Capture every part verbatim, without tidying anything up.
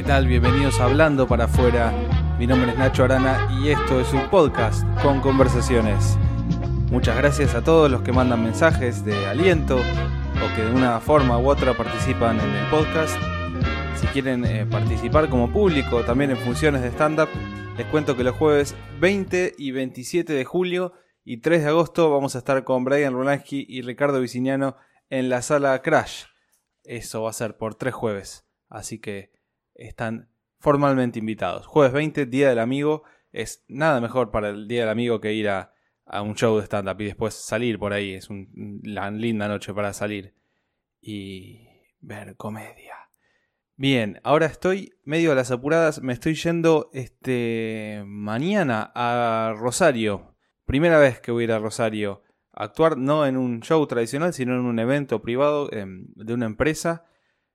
¿Qué tal? Bienvenidos a Hablando para Afuera. Mi nombre es Nacho Arana y esto es un podcast con conversaciones. Muchas gracias a todos los que mandan mensajes de aliento o que de una forma u otra participan en el podcast. Si quieren eh, participar como público también en funciones de stand-up, les cuento que los jueves veinte y veintisiete de julio y tres de agosto vamos a estar con Brian Rolansky y Ricardo Viciniano en la sala Crash. Eso va a ser por tres jueves, así que están formalmente invitados. Jueves veinte, Día del Amigo. Es nada mejor para el Día del Amigo que ir a, a un show de stand-up y después salir por ahí. Es un, una linda noche para salir y ver comedia. Bien, ahora estoy medio a las apuradas. Me estoy yendo este mañana a Rosario. Primera vez que voy a ir a Rosario a actuar, no en un show tradicional, sino en un evento privado eh, de una empresa.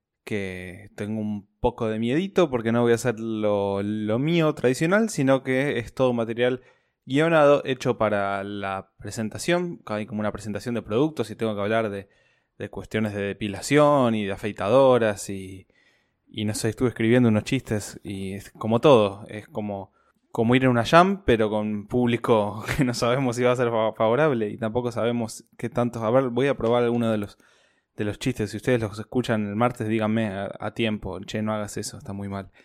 Que tengo un poco de miedito porque no voy a hacer lo, lo mío tradicional, sino que es todo material guionado, hecho para la presentación. Hay como una presentación de productos y tengo que hablar de, de cuestiones de depilación y de afeitadoras y, y no sé, estuve escribiendo unos chistes y es como todo, es como, como ir a una jam pero con público que no sabemos si va a ser favorable y tampoco sabemos qué tanto. A ver, voy a probar alguno de los de los chistes. Si ustedes los escuchan el martes, díganme a, a tiempo. Che, no hagas eso, está muy mal.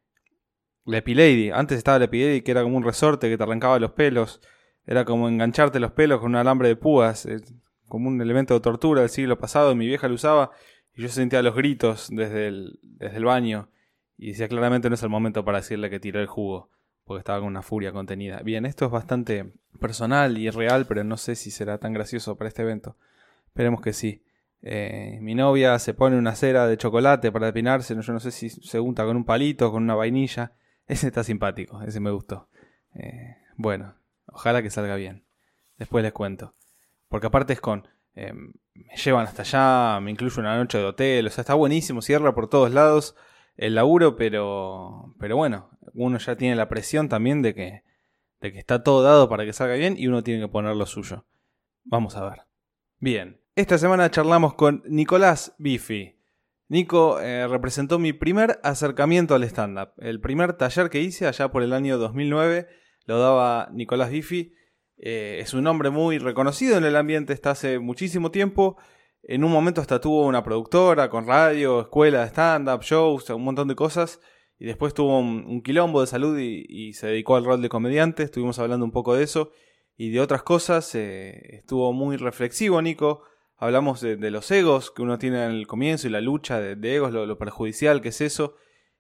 La Epilady. Antes estaba la Epilady, que era como un resorte que te arrancaba los pelos. Era como engancharte los pelos con un alambre de púas. Eh, como un elemento de tortura del siglo pasado. Mi vieja lo usaba y yo sentía los gritos desde el, desde el baño. Y decía, claramente no es el momento para decirle que tiró el jugo, porque estaba con una furia contenida. Bien, esto es bastante personal y real, pero no sé si será tan gracioso para este evento. Esperemos que sí. Eh, mi novia se pone una cera de chocolate para depinarse. Yo no sé si se unta con un palito, con una vainilla. Ese está simpático, ese me gustó. Eh, bueno, ojalá que salga bien. Después les cuento. Porque aparte es con... Eh, me llevan hasta allá, me incluye una noche de hotel. O sea, está buenísimo, cierra por todos lados el laburo, pero... Pero bueno, uno ya tiene la presión también de que, de que está todo dado para que salga bien y uno tiene que poner lo suyo. Vamos a ver. Bien. Esta semana charlamos con Nicolás Biffi. Nico eh, representó mi primer acercamiento al stand-up. El primer taller que hice allá por el año dos mil nueve lo daba Nicolás Biffi. Eh, es un hombre muy reconocido en el ambiente, está hace muchísimo tiempo. En un momento hasta tuvo una productora con radio, escuela de stand-up, shows, un montón de cosas. Y después tuvo un, un quilombo de salud y, y se dedicó al rol de comediante. Estuvimos hablando un poco de eso y de otras cosas. Eh, estuvo muy reflexivo Nico. Hablamos de, de los egos que uno tiene en el comienzo y la lucha de, de egos, lo, lo perjudicial que es eso.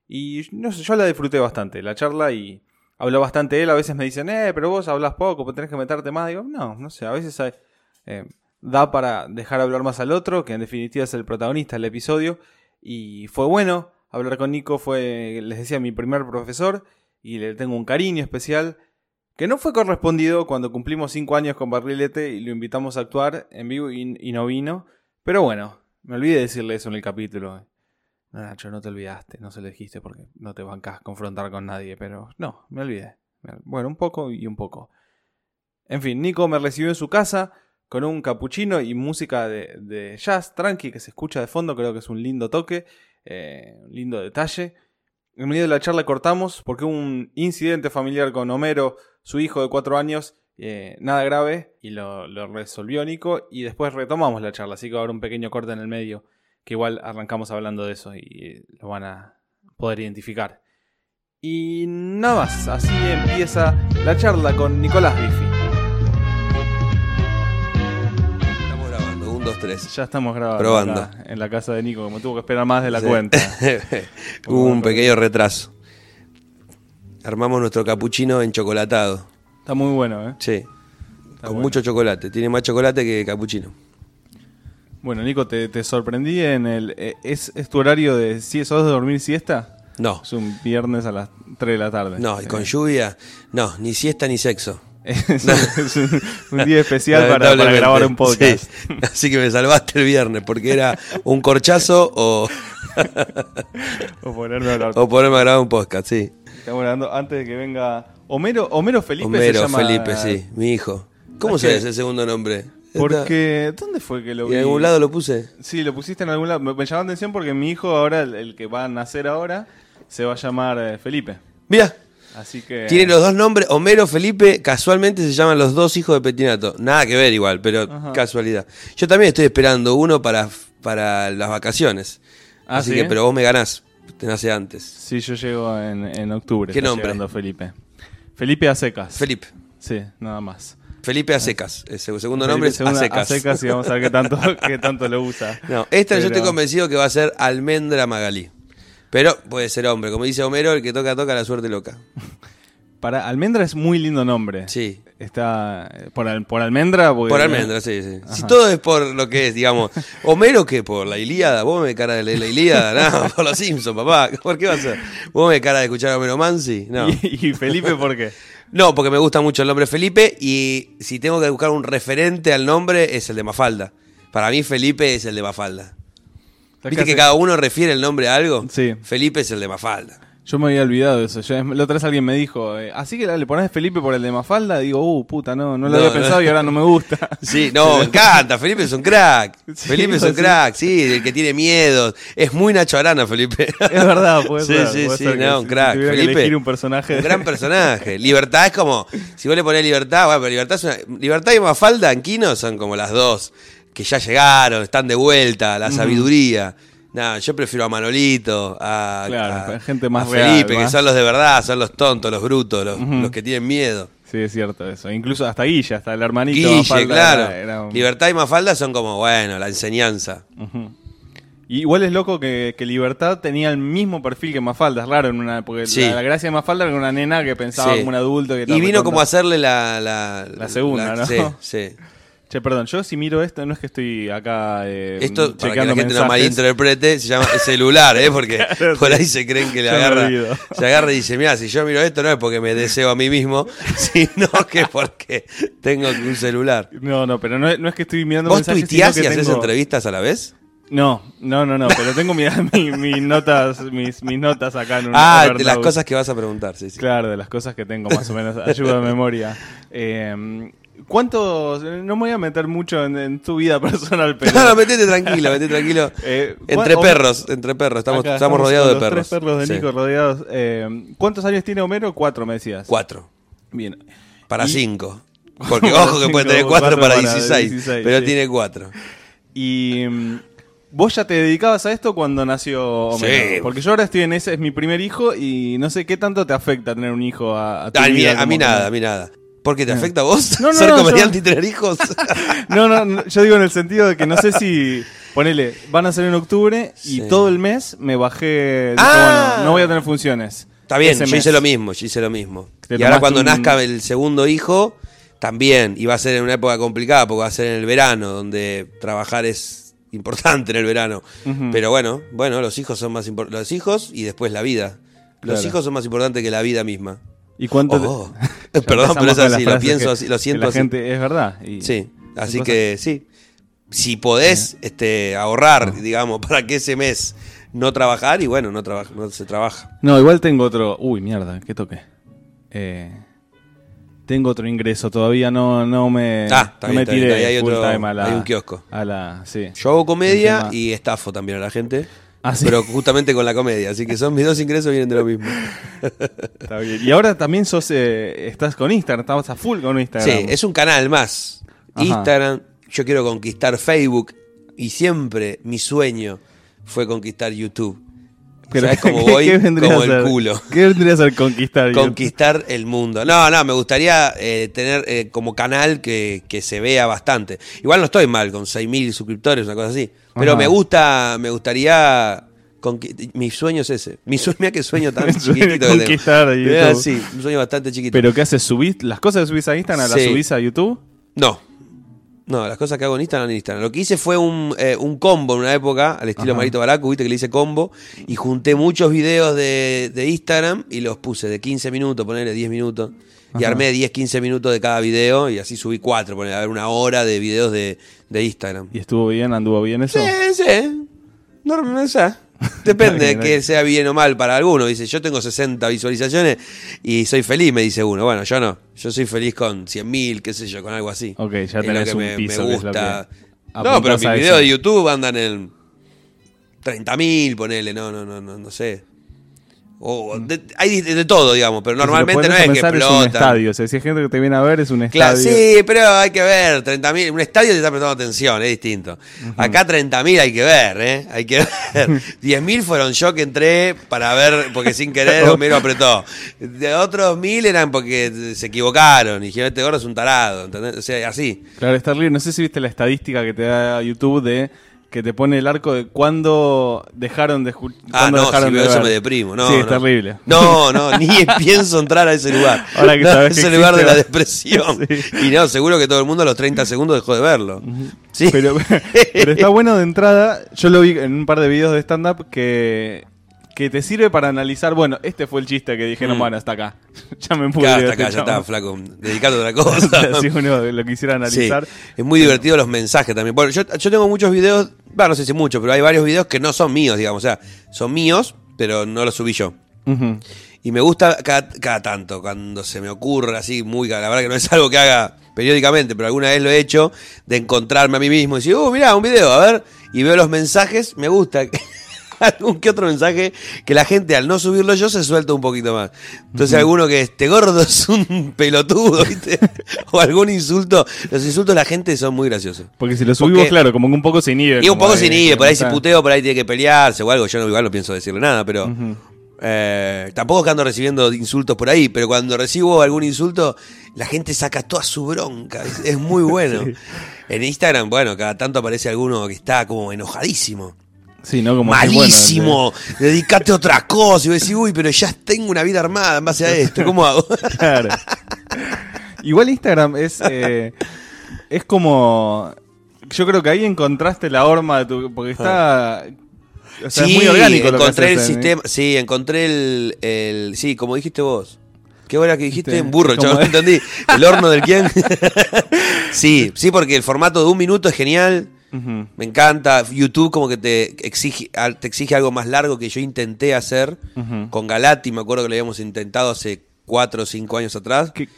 Y no sé, yo la disfruté bastante, la charla, y habló bastante él. A veces me dicen, eh, pero vos hablas poco, pues tenés que meterte más. Digo, no, no sé, a veces hay, eh, da para dejar hablar más al otro, que en definitiva es el protagonista del episodio. Y fue bueno hablar con Nico, fue, les decía, mi primer profesor, y le tengo un cariño especial. Que no fue correspondido cuando cumplimos cinco años con Barrilete y lo invitamos a actuar en vivo y, y no vino. Pero bueno, me olvidé de decirle eso en el capítulo. No, Nacho, no te olvidaste, no se lo dijiste porque no te bancás confrontar con nadie. Pero no, me olvidé. Bueno, un poco y un poco. En fin, Nico me recibió en su casa con un capuchino y música de, de jazz tranqui que se escucha de fondo. Creo que es un lindo toque, eh, un lindo detalle. En medio de la charla cortamos porque hubo un incidente familiar con Homero, su hijo de cuatro años, eh, nada grave, y lo, lo resolvió Nico, y después retomamos la charla, así que va a haber un pequeño corte en el medio, que igual arrancamos hablando de eso y lo van a poder identificar. Y nada más, así empieza la charla con Nicolás Biffi. Estamos grabando, un, dos, tres. Ya estamos grabando. Probando. Acá, en la casa de Nico, como tuvo que esperar más de la sí. cuenta. Hubo un pequeño retraso. Armamos nuestro capuchino enchocolatado. Está muy bueno, ¿eh? Sí. Está con bueno. Mucho chocolate. Tiene más chocolate que capuchino. Bueno, Nico, te, te sorprendí en el... ¿Es, ¿Es tu horario de... ¿Sí, sos de dormir siesta? No. Es un viernes a las tres de la tarde. No, y con eh. lluvia, no, ni siesta ni sexo. Es, no. es un, un día especial para, para grabar un podcast. Sí. Así que me salvaste el viernes, porque era un corchazo o... o, ponerme a hablar. o ponerme a grabar un podcast, sí. Estamos hablando antes de que venga Homero, Homero Felipe. Homero se llama... Felipe, sí, mi hijo. ¿Cómo se ese segundo nombre? Porque, ¿dónde fue que lo vi? ¿En algún lado lo puse? Sí, lo pusiste en algún lado. Me, me llamó la atención porque mi hijo ahora, el, el que va a nacer ahora, se va a llamar eh, Felipe. Mirá. Así que... Tiene los dos nombres, Homero, Felipe, casualmente se llaman los dos hijos de Pettinato. Nada que ver igual, pero Ajá. casualidad. Yo también estoy esperando uno para, para las vacaciones. Ah, Así ¿sí? que, pero vos me ganás, te nace antes. Sí, yo llego en, en octubre. ¿Qué nombre? Felipe. Felipe a secas. Felipe. Sí, nada más. Felipe a secas. El segundo Felipe, nombre es a secas. A secas y vamos a ver qué tanto, qué tanto lo usa. No, esta pero... yo estoy convencido que va a ser Almendra Magalí. Pero puede ser hombre. Como dice Homero, el que toca, toca, la suerte loca. Para Almendra es muy lindo nombre. Sí. Está por, al, por Almendra. Porque... Por Almendra, sí, sí. Si todo es por lo que es, digamos. Homero, ¿qué? Por la Ilíada. Vos me cara de la, la Ilíada. No, por los Simpsons, papá. ¿Por qué va a ser? Vos me cara de escuchar a Homero Mansi. No. ¿Y, y Felipe por qué? No, porque me gusta mucho el nombre Felipe. Y si tengo que buscar un referente al nombre, es el de Mafalda. Para mí, Felipe es el de Mafalda. ¿Viste que cada uno refiere el nombre a algo? Sí. Felipe es el de Mafalda. Yo me había olvidado de eso. Yo, la otra vez alguien me dijo, eh, así que le pones Felipe por el de Mafalda. Digo, uh, puta, no, no lo no, había pensado no. y ahora no me gusta. Sí, no, me encanta. Felipe es un crack. Sí, Felipe es un sí. crack, sí, el que tiene miedo. Es muy Nacho Arana, Felipe. Es verdad, puede sí, ser. Sí, puede sí, ser sí, no, un crack. Si Felipe, elegir un personaje. Un gran personaje. Libertad es como, si vos le ponés Libertad, bueno, pero Libertad, es una, Libertad y Mafalda en Kino son como las dos que ya llegaron, están de vuelta, la sabiduría. Mm. No, yo prefiero a Manolito, a, claro, a gente más a Felipe, real, que son los de verdad, son los tontos, los brutos, los, uh-huh. los que tienen miedo. Sí, es cierto eso. Incluso hasta Guille, hasta el hermanito Guille, Mafalda claro. Era, era un... Libertad y Mafalda son como, bueno, la enseñanza. Uh-huh. Y igual es loco que, que Libertad tenía el mismo perfil que Mafalda, es raro, en una, porque sí. la, la gracia de Mafalda era una nena que pensaba sí. como un adulto. Que y vino como a hacerle la... La, la segunda, la, ¿no? Sí, sí. Che, perdón, yo si miro esto, no es que estoy acá eh, esto, para que la gente mensajes. no malinterprete, se llama celular, ¿eh? Porque claro, por ahí se creen que le agarra, se agarra y dice, mira, si yo miro esto no es porque me deseo a mí mismo, sino que porque tengo un celular. No, no, pero no, no es que estoy mirando ¿Vos mensajes. ¿Vos tuiteás y tengo... haces entrevistas a la vez? No, no, no, no, pero tengo mis mi, mi notas, mis, mis notas acá en un Ah, Evernote. De las cosas que vas a preguntar, sí, sí. Claro, de las cosas que tengo más o menos, ayuda de memoria. Eh... ¿Cuántos? No me voy a meter mucho en, en tu vida personal, pero... No, no, metete tranquilo, metete tranquilo. Eh, entre perros, entre perros, estamos, acá, estamos rodeados de los perros. Tres perros de Nico sí. rodeados. Eh, ¿Cuántos años tiene Homero? Cuatro, me decías. Cuatro. Bien. Para y... cinco. Porque ojo que cinco, puede tener cuatro, cuatro para, para dieciséis, dieciséis, pero sí. tiene cuatro. Y... ¿Vos ya te dedicabas a esto cuando nació Homero? Sí. Porque yo ahora estoy en ese, es mi primer hijo y no sé qué tanto te afecta tener un hijo a, a tu a vida. Mí, a mí nada, a mí nada. ¿Por qué te afecta a vos? No, no, ¿Ser no, comediante yo... y tener hijos? no, no, no, yo digo en el sentido de que no sé si... Ponele, van a ser en octubre y sí. todo el mes me bajé... Ah. Dije, bueno, no voy a tener funciones. Está bien, yo mes. hice lo mismo, yo hice lo mismo. Y ahora cuando un... nazca el segundo hijo, también. Y va a ser en una época complicada porque va a ser en el verano, donde trabajar es importante en el verano. Uh-huh. Pero bueno, bueno, los hijos son más importantes. Los hijos y después la vida. Los claro. hijos son más importantes que la vida misma. ¿Y cuánto? Oh, te... Perdón, pero es así, lo pienso que, así, lo siento la así. Gente, es verdad. Y sí, así que cosas... sí. Si podés yeah. este, ahorrar, no. digamos, para que ese mes no trabajar, y bueno, no, trabaja, no se trabaja. No, igual tengo otro... Uy, mierda, ¿qué toqué? Eh, tengo otro ingreso, todavía no, no me, ah, no bien, me tiré bien, hay, full otro, time a la... hay un kiosco. A la, sí. Yo hago comedia y estafo también a la gente. ¿Ah, sí? Pero justamente con la comedia, así que son mis dos ingresos vienen de lo mismo. Está bien. Y ahora también sos eh, estás con Instagram, estamos a full con Instagram. Sí, es un canal más. Ajá. Instagram, yo quiero conquistar Facebook y siempre mi sueño fue conquistar YouTube. Pero ¿sabes cómo voy? ¿Qué como el culo. ¿Qué vendría a ser conquistar? Conquistar el mundo. No, no, me gustaría eh, tener eh, como canal que, que se vea bastante. Igual no estoy mal con seis mil suscriptores, una cosa así. Pero Ajá. me gusta, me gustaría... Conqu- mi sueño es ese. Mi sueño, mira que sueño tan chiquitito. Conquistar que tengo. YouTube. Sí, un sueño bastante chiquito. ¿Pero qué haces? ¿Subís las cosas que subís a Instagram, sí. las subís a YouTube? No. No, las cosas que hago en Instagram en Instagram. Lo que hice fue un, eh, un combo en una época, al estilo Ajá. Marito Baracu, viste que le hice combo, y junté muchos videos de, de Instagram y los puse de quince minutos, ponerle diez minutos, Ajá. y armé diez, quince minutos de cada video y así subí cuatro, ponerle a ver una hora de videos de, de Instagram. ¿Y estuvo bien? ¿Anduvo bien eso? Sí, sí. No, no sé. Depende de que sea bien o mal para alguno. Dice, yo tengo sesenta visualizaciones y soy feliz, me dice uno. Bueno, yo no. Yo soy feliz con cien mil, qué sé yo, con algo así. Ok, ya tenés es lo que un me, piso. me gusta. No, pero mis videos de YouTube andan en treinta mil, ponele. No, no, no, no, no sé. O de, hay de, de todo, digamos, pero normalmente no es que explotan. Es un estadio, o sea, si hay gente que te viene a ver, es un Claro, estadio. sí, pero hay que ver, treinta mil, un estadio te está prestando atención, es distinto. Uh-huh. Acá treinta mil hay que ver, ¿eh? Hay que ver. diez mil fueron yo que entré para ver, porque sin querer Homero apretó. De otros mil eran porque se equivocaron y dijeron, este gordo es un tarado, ¿entendés? O sea, así. Claro, está terrible. No sé si viste la estadística que te da YouTube de... que te pone el arco de cuándo dejaron de escuchar. Ah, no, dejaron si de veo eso ver. me deprimo. No, sí, no. es terrible. No, no, ni pienso entrar a ese lugar. Ahora que no, sabes ese que lugar de existe... la depresión. Sí. Y no, seguro que todo el mundo a los treinta segundos dejó de verlo. Uh-huh. Sí. Pero, pero está bueno de entrada. Yo lo vi en un par de videos de stand-up que... que te sirve para analizar, bueno, este fue el chiste que dije, mm. no, bueno, hasta acá. Ya me pude. Claro, hasta acá, ya está, flaco. Dedicado a otra cosa. Si uno lo quisiera analizar. Sí. Es muy divertido los mensajes también. Bueno, yo, yo tengo muchos videos, bueno, no sé si muchos, pero hay varios videos que no son míos, digamos. O sea, son míos, pero no los subí yo. Uh-huh. Y me gusta cada, cada tanto, cuando se me ocurre así, muy, la verdad que no es algo que haga periódicamente, pero alguna vez lo he hecho, de encontrarme a mí mismo y decir, uh, mirá, un video, a ver, y veo los mensajes, me gusta. Algún que otro mensaje que la gente al no subirlo yo se suelta un poquito más. Entonces uh-huh. alguno que este gordo es un pelotudo, ¿viste? O algún insulto. Los insultos de la gente son muy graciosos. Porque si lo subimos, Porque, claro, como que un poco se inhibe. Y un poco se inhibe, por ahí si puteo, por ahí tiene que pelearse o algo. Yo no, igual no pienso decirle nada, pero... Uh-huh. Eh, tampoco que ando recibiendo insultos por ahí, pero cuando recibo algún insulto, la gente saca toda su bronca. Es, es muy bueno. Sí. En Instagram, bueno, cada tanto aparece alguno que está como enojadísimo. Sí, ¿no? Como malísimo, bueno, de... dedicate a otra cosa. Y vos decís, uy, pero ya tengo una vida armada en base a esto, ¿cómo hago? Claro. Igual Instagram es eh, es como, yo creo que ahí encontraste la horma de tu, porque está, o sea, sí, es muy orgánico lo encontré que el haces, sistema, ¿eh? Sí, encontré el, el, sí, como dijiste vos. Qué hora que dijiste, sí, burro, chaval, no entendí. ¿El horno del quién? Sí, sí, porque el formato de un minuto es genial. Uh-huh. Me encanta. YouTube como que te exige te exige algo más largo que yo intenté hacer uh-huh. con Galati. Me acuerdo que lo habíamos intentado hace cuatro o cinco años atrás. ¿Qué?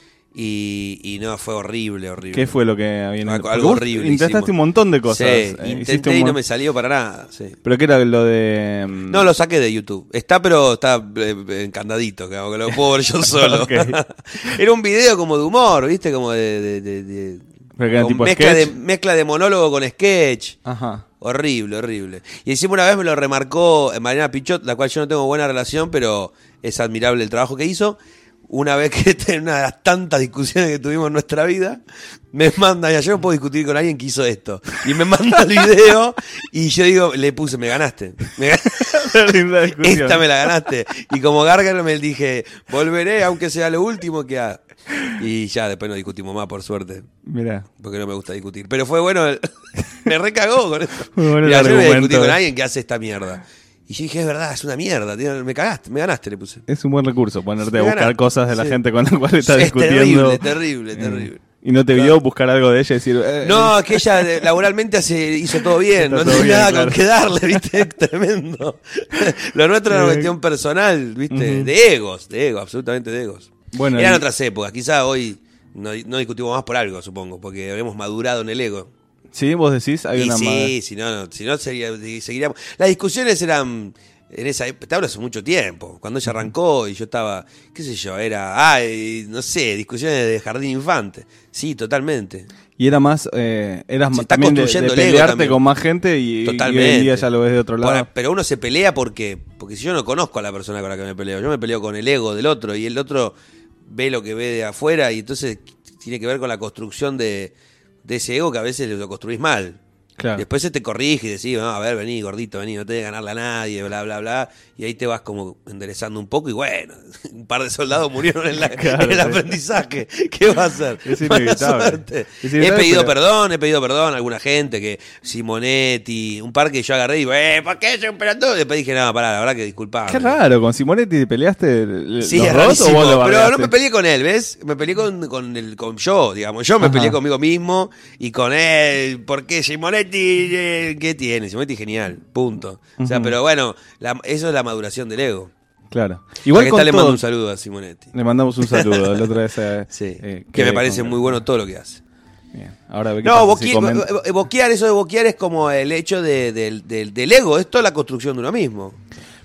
Y, y no, fue horrible, horrible. ¿Qué fue lo que había? Algo, algo horrible. Intentaste hicimos. un montón de cosas. Sí, eh, intenté un... y no me salió para nada. Sí. ¿Pero qué era lo de...? No, lo saqué de YouTube. Está, pero está eh, encandadito, que lo puedo ver yo solo. Era un video como de humor, ¿viste? Como de... de, de, de... Tipo mezcla, de, mezcla de monólogo con sketch. Ajá. Horrible, horrible. Y encima una vez me lo remarcó Mariana Pichot, la cual yo no tengo buena relación, pero es admirable el trabajo que hizo. Una vez que en una de las tantas discusiones que tuvimos en nuestra vida, me manda, yo no puedo discutir con alguien que hizo esto. Y me manda el video y yo digo, le puse, me ganaste. Me ganaste. Esta me la ganaste. Y como Gárgalo me dije, volveré aunque sea lo último que haga. Y ya después no discutimos más, por suerte. Mirá. Porque no me gusta discutir. Pero fue bueno, el... me recagó con eso. Bueno, Mirá, yo no voy a discutir con alguien que hace esta mierda. Y yo dije, es verdad, es una mierda, tío, me cagaste, me ganaste, le puse. Es un buen recurso, ponerte a buscar cosas de la sí. gente con la cual estás es discutiendo. Es terrible, terrible, terrible. Y no te claro. vio buscar algo de ella y decir... Eh, no, es que ella laboralmente hace, hizo todo bien, no tiene nada claro. con que darle, ¿viste? Es tremendo. Lo nuestro era una cuestión personal, ¿viste? Uh-huh. De egos, de egos, absolutamente de egos. Bueno, eran y... otras épocas, quizá hoy no, no discutimos más por algo, supongo, porque habíamos madurado en el ego. Sí, vos decís, hay y una... Sí, madre. si no, no, si no sería, seguiríamos... Las discusiones eran... En esa época, te hablo hace mucho tiempo, cuando ella arrancó y yo estaba, qué sé yo, era, ay, no sé, discusiones de jardín infante. Sí, totalmente. Y era más, eh, eras más también de, de pelearte con más gente y, totalmente. y hoy en día ya lo ves de otro lado. Bueno, pero uno se pelea porque, porque si yo no conozco a la persona con la que me peleo, yo me peleo con el ego del otro y el otro ve lo que ve de afuera y entonces tiene que ver con la construcción de, de ese ego que a veces lo construís mal. Claro. Después se te corrige y decís, no, a ver, vení, gordito, vení, no te debe ganarle a nadie, bla, bla, bla. Y ahí te vas como enderezando un poco y bueno, un par de soldados murieron en, la, claro, en el aprendizaje. ¿Qué va a hacer? Es inevitable. Es inevitable. He pedido pero... perdón, he pedido perdón a alguna gente, que Simonetti, un par que yo agarré y digo, eh, ¿por qué soy un pelotudo? Y después dije, no, pará, la verdad que disculpame. Qué raro, ¿con Simonetti te peleaste sí, los dos o vos lo pero no me peleé con él, ¿ves? Me peleé con, con, el, con yo, digamos. Yo me Ajá. peleé conmigo mismo y con él, ¿por qué Simonetti? ¿Qué tiene? Simonetti genial, punto. Uh-huh. O sea, pero bueno, la, eso es la maduración del ego. Claro. Igual con le todo, mando un saludo a Simonetti. Le mandamos un saludo. La otra vez, eh, sí. eh, que, que me parece con... muy bueno todo lo que hace. Bien. Ahora ve no, boqui- si boquear, eso de boquear es como el hecho de, de, de, del ego, es toda la construcción de uno mismo.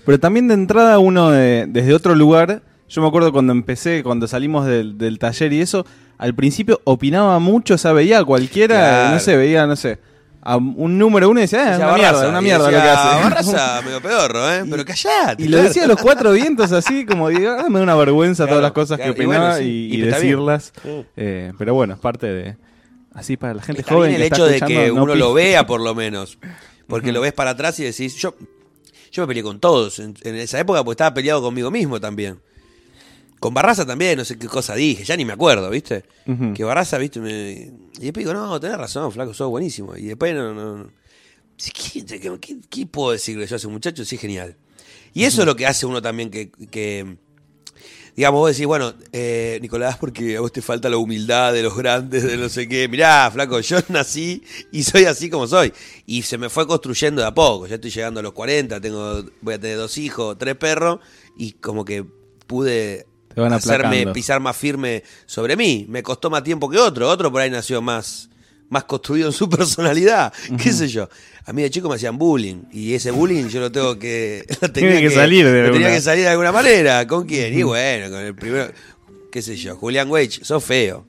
Pero también de entrada uno de, desde otro lugar, yo me acuerdo cuando empecé, cuando salimos del, del taller y eso, al principio opinaba mucho, o sea, veía a cualquiera, claro. no sé, veía, no sé, a un número uno y decía, eh, es una Barraza, mierda, una mierda decía, lo que hace. Barraza, medio pedorro, ¿eh? Pero callate. Y claro. lo decía a los cuatro vientos así, como digo, ah, me da una vergüenza claro, todas las cosas claro, que opinaba y, bueno, sí, y, y decirlas. Sí. Eh, pero bueno, es parte de... Así para la gente está joven bien el que hecho está de que no uno pisa. lo vea por lo menos. Porque uh-huh. lo ves para atrás y decís, yo, yo me peleé con todos en, en esa época porque estaba peleado conmigo mismo también. Con Barraza también, no sé qué cosa dije, ya ni me acuerdo, ¿viste? Uh-huh. Que Barraza, ¿viste? Me... Y después digo, no, tenés razón, flaco, sos buenísimo. Y después, no, no, no. ¿Qué, qué, qué, qué puedo decirle yo a ese muchacho? Sí, genial. Y eso uh-huh. es lo que hace uno también que... que digamos, vos decís, bueno, eh, Nicolás, porque a vos te falta la humildad de los grandes, de no sé qué. Mirá, flaco, yo nací y soy así como soy. Y se me fue construyendo de a poco. Ya estoy llegando a los cuarenta, tengo, voy a tener dos hijos, tres perros, y como que pude hacerme pisar más firme sobre mí. Me costó más tiempo que otro. Otro por ahí nació más, más construido en su personalidad. Uh-huh. ¿Qué sé yo? A mí de chico me hacían bullying. Y ese bullying yo lo tengo que... Lo tenía Tiene que, que salir de lo alguna. tenía que salir de alguna manera. ¿Con quién? Uh-huh. Y bueno, con el primero... ¿Qué sé yo? Julián Weich, sos feo.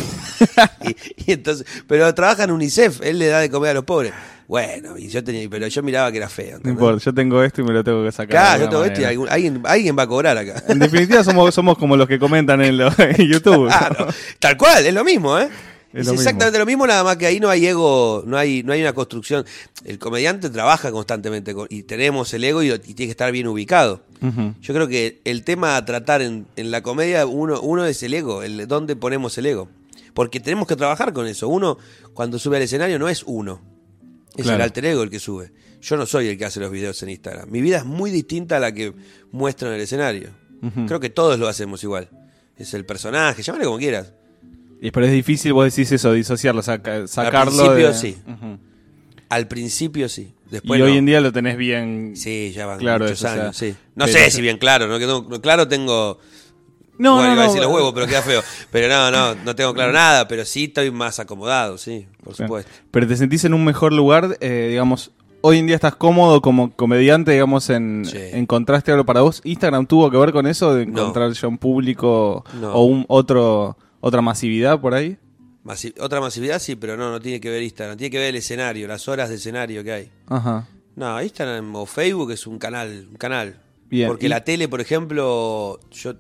y, y entonces, pero trabaja en UNICEF. Él le da de comer a los pobres. Bueno, y yo tenía, pero yo miraba que era feo. ¿entendés? No importa, yo tengo esto y me lo tengo que sacar. Claro, yo tengo esto y algún, alguien, alguien va a cobrar acá. En definitiva somos, somos como los que comentan en, lo, en YouTube. Claro, tal cual, es lo mismo, ¿eh? Es, es lo exactamente mismo. lo mismo, nada más que ahí no hay ego, no hay, no hay una construcción. El comediante trabaja constantemente con, y tenemos el ego y, y tiene que estar bien ubicado. Uh-huh. Yo creo que el tema a tratar en, en la comedia, uno, uno es el ego, el dónde ponemos el ego. Porque tenemos que trabajar con eso. Uno, cuando sube al escenario, no es uno. Es claro. el alter ego el que sube. Yo no soy el que hace los videos en Instagram. Mi vida es muy distinta a la que muestro en el escenario. Uh-huh. Creo que todos lo hacemos igual. Es el personaje, llámale como quieras. Y pero es difícil, vos decís eso, disociarlo, saca, sacarlo. Al principio de... sí. Uh-huh. Al principio sí. Después y no. hoy en día lo tenés bien. Sí, ya van claro muchos eso, años. O sea, sí. No sé si bien claro, ¿no? Que no, claro tengo. No, bueno, no, iba a no, decir los huevos, pero queda feo. Pero no, no, no tengo claro nada, pero sí estoy más acomodado, sí, por supuesto. Pero te sentís en un mejor lugar, eh, digamos. Hoy en día estás cómodo como comediante, digamos, en sí. ¿encontraste algo para vos? ¿Instagram tuvo que ver con eso de encontrar no. ya un público no. o un otro otra masividad por ahí? Masi- otra masividad sí, pero no, no tiene que ver Instagram, tiene que ver el escenario, las horas de escenario que hay. Ajá. No, Instagram o Facebook es un canal, un canal. Bien. Porque ¿Y? la tele, por ejemplo, yo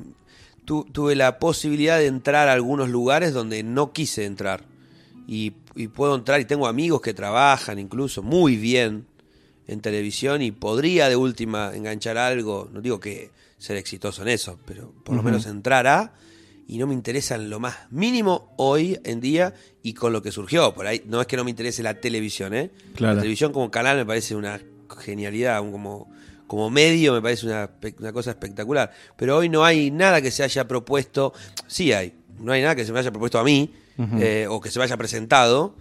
tu, tuve la posibilidad de entrar a algunos lugares donde no quise entrar. Y, y puedo entrar y tengo amigos que trabajan incluso muy bien en televisión y podría de última enganchar algo, no digo que ser exitoso en eso, pero por uh-huh. lo menos entrar a, y no me interesa en lo más mínimo hoy en día y con lo que surgió, por ahí no es que no me interese la televisión, ¿eh? Claro. La televisión como canal me parece una genialidad, un, como, como medio me parece una, una cosa espectacular, pero hoy no hay nada que se haya propuesto, sí hay, no hay nada que se me haya propuesto a mí, Uh-huh. Eh, o que se me haya presentado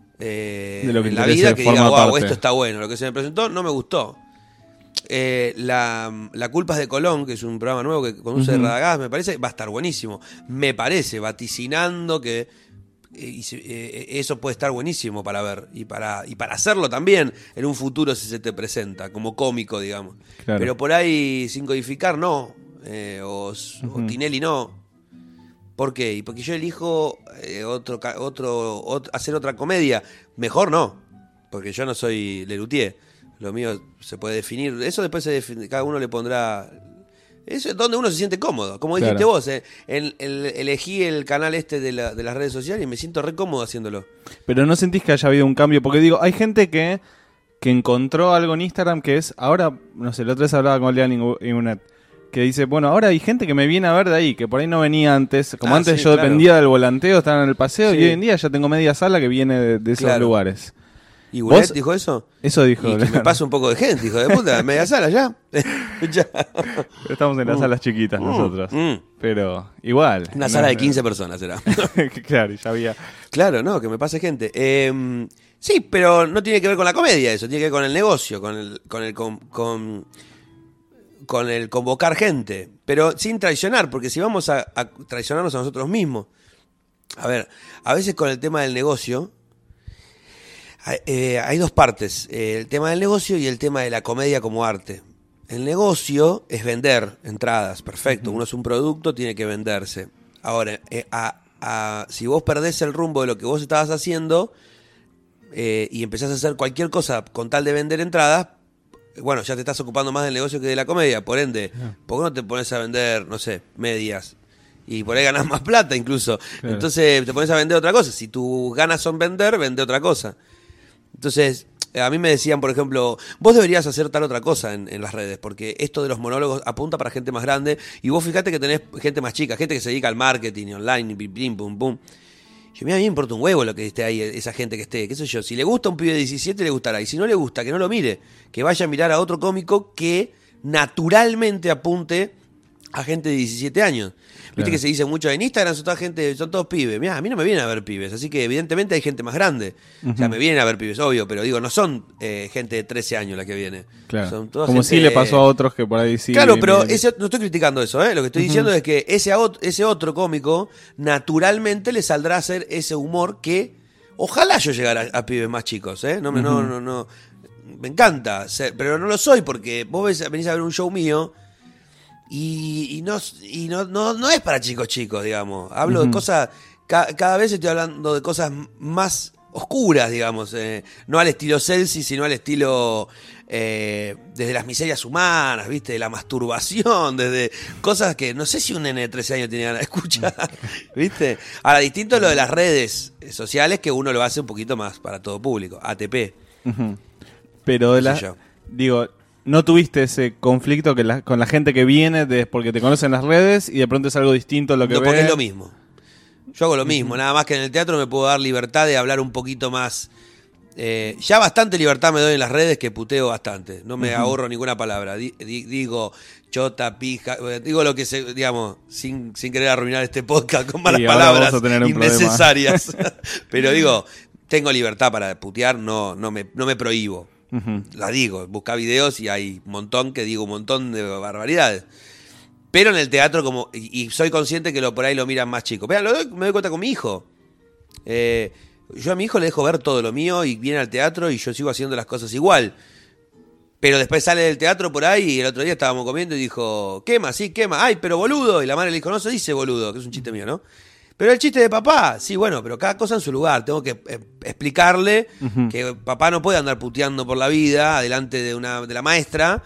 eh, de lo que en la vida que diga, wow, parte. esto está bueno. Lo que se me presentó no me gustó. Eh, la, la Culpa es de Colón, que es un programa nuevo que conduce uh-huh. Radagás, me parece, va a estar buenísimo. Me parece, vaticinando que eh, eh, eso puede estar buenísimo para ver y para, y para hacerlo también en un futuro si se te presenta, como cómico, digamos. Claro. Pero por ahí, sin codificar, no. Eh, o, uh-huh. o Tinelli, no. ¿Por qué? Y porque yo elijo eh, otro, otro, otro, hacer otra comedia. Mejor no, porque yo no soy Lelutier. Lo mío se puede definir. Eso después se define, cada uno le pondrá. Eso es donde uno se siente cómodo. Como dijiste claro. vos, eh, el, el, elegí el canal este de, la, de las redes sociales y me siento re cómodo haciéndolo. Pero no sentís que haya habido un cambio, porque digo, hay gente que, que encontró algo en Instagram que es, ahora, no sé, la otra vez hablaba con Lean Ingunet, que dice, bueno, ahora hay gente que me viene a ver de ahí, que por ahí no venía antes. Como ah, antes sí, yo claro. dependía del volanteo, estaba en el paseo, sí. y hoy en día ya tengo media sala que viene de, de esos claro. lugares. ¿Y Goulet dijo eso? Eso dijo. Y que me pasa un poco de gente, hijo de puta, media sala ya. ya. Estamos en las mm. salas chiquitas mm. nosotros. Mm. Pero igual. Una no, sala de quince personas será. Claro, ya había. Claro, no, que me pase gente. Eh, sí, pero no tiene que ver con la comedia eso, tiene que ver con el negocio, con el... Con el con, con, con el convocar gente, pero sin traicionar, porque si vamos a, a traicionarnos a nosotros mismos, a ver, a veces con el tema del negocio, eh, hay dos partes, eh, el tema del negocio y el tema de la comedia como arte. el negocio es vender entradas, perfecto. Uh-huh. Uno es un producto, tiene que venderse. Ahora, eh, a, a, si vos perdés el rumbo de lo que vos estabas haciendo eh, y empezás a hacer cualquier cosa con tal de vender entradas, bueno, ya te estás ocupando más del negocio que de la comedia. Por ende, uh-huh. ¿por qué no te pones a vender, no sé, medias? Y por ahí ganás más plata incluso. Claro. Entonces te pones a vender otra cosa. Si tus ganas son vender, vende otra cosa. Entonces, a mí me decían, por ejemplo, vos deberías hacer tal otra cosa en, en las redes, porque esto de los monólogos apunta para gente más grande, y vos fíjate que tenés gente más chica, gente que se dedica al marketing online, pim, pim, pum, pum. Yo, mira, a mí me importa un huevo lo que esté ahí, esa gente que esté, qué sé yo, si le gusta un pibe de diecisiete, le gustará, y si no le gusta, que no lo mire, que vaya a mirar a otro cómico que naturalmente apunte a gente de diecisiete años. Viste claro. que se dice mucho en Instagram, son toda gente, son todos pibes. Mirá, a mí no me vienen a ver pibes, así que evidentemente hay gente más grande. Uh-huh. O sea, me vienen a ver pibes, obvio, pero digo, no son eh, gente de trece años la que viene. Claro. Son toda Como gente, si le pasó a otros que por ahí sí. Claro, pero ese, no estoy criticando eso, ¿eh? Lo que estoy uh-huh. diciendo es que ese, ese otro cómico naturalmente le saldrá a hacer ese humor que ojalá yo llegara a, a pibes más chicos, ¿eh? No, uh-huh. no, no, no. Me encanta, ser, pero no lo soy porque vos ves, venís a ver un show mío. Y, y, no, y no, no, no es para chicos chicos, digamos. Hablo uh-huh. de cosas, ca, cada vez estoy hablando de cosas más oscuras, digamos. Eh, no al estilo Celsi, sino al estilo eh, desde las miserias humanas, ¿viste? De la masturbación, desde cosas que no sé si un nene de trece años tiene ganas de escuchar, ¿viste? Ahora, distinto es lo de las redes sociales, que uno lo hace un poquito más para todo público, A T P. Uh-huh. Pero de la, digo... ¿No tuviste ese conflicto que la, con la gente que viene de, porque te conocen en las redes y de pronto es algo distinto a lo que no, ve? Porque es lo mismo. Yo hago lo mismo, uh-huh. nada más que en el teatro me puedo dar libertad de hablar un poquito más. Eh, ya bastante libertad me doy en las redes que puteo bastante. No me uh-huh. ahorro ninguna palabra. Di, di, digo chota, pija, digo lo que se, digamos, sin, sin querer arruinar este podcast con malas palabras innecesarias. Pero digo, tengo libertad para putear, no, no, me, no me prohíbo. Uh-huh. La digo, busca videos y hay un montón que digo un montón de barbaridades. Pero en el teatro, como y, y soy consciente que lo por ahí lo miran más chicos. Vean, lo doy, me doy cuenta con mi hijo. Eh, yo a mi hijo le dejo ver todo lo mío y viene al teatro y yo sigo haciendo las cosas igual. Pero después sale del teatro por ahí y el otro día estábamos comiendo y dijo, quema, sí, quema. Ay, pero boludo. Y la madre le dijo, no se dice boludo, que es un chiste mío, ¿no? Pero el chiste de papá, sí, bueno, pero cada cosa en su lugar. Tengo que eh, explicarle uh-huh. que papá no puede andar puteando por la vida adelante de una de la maestra,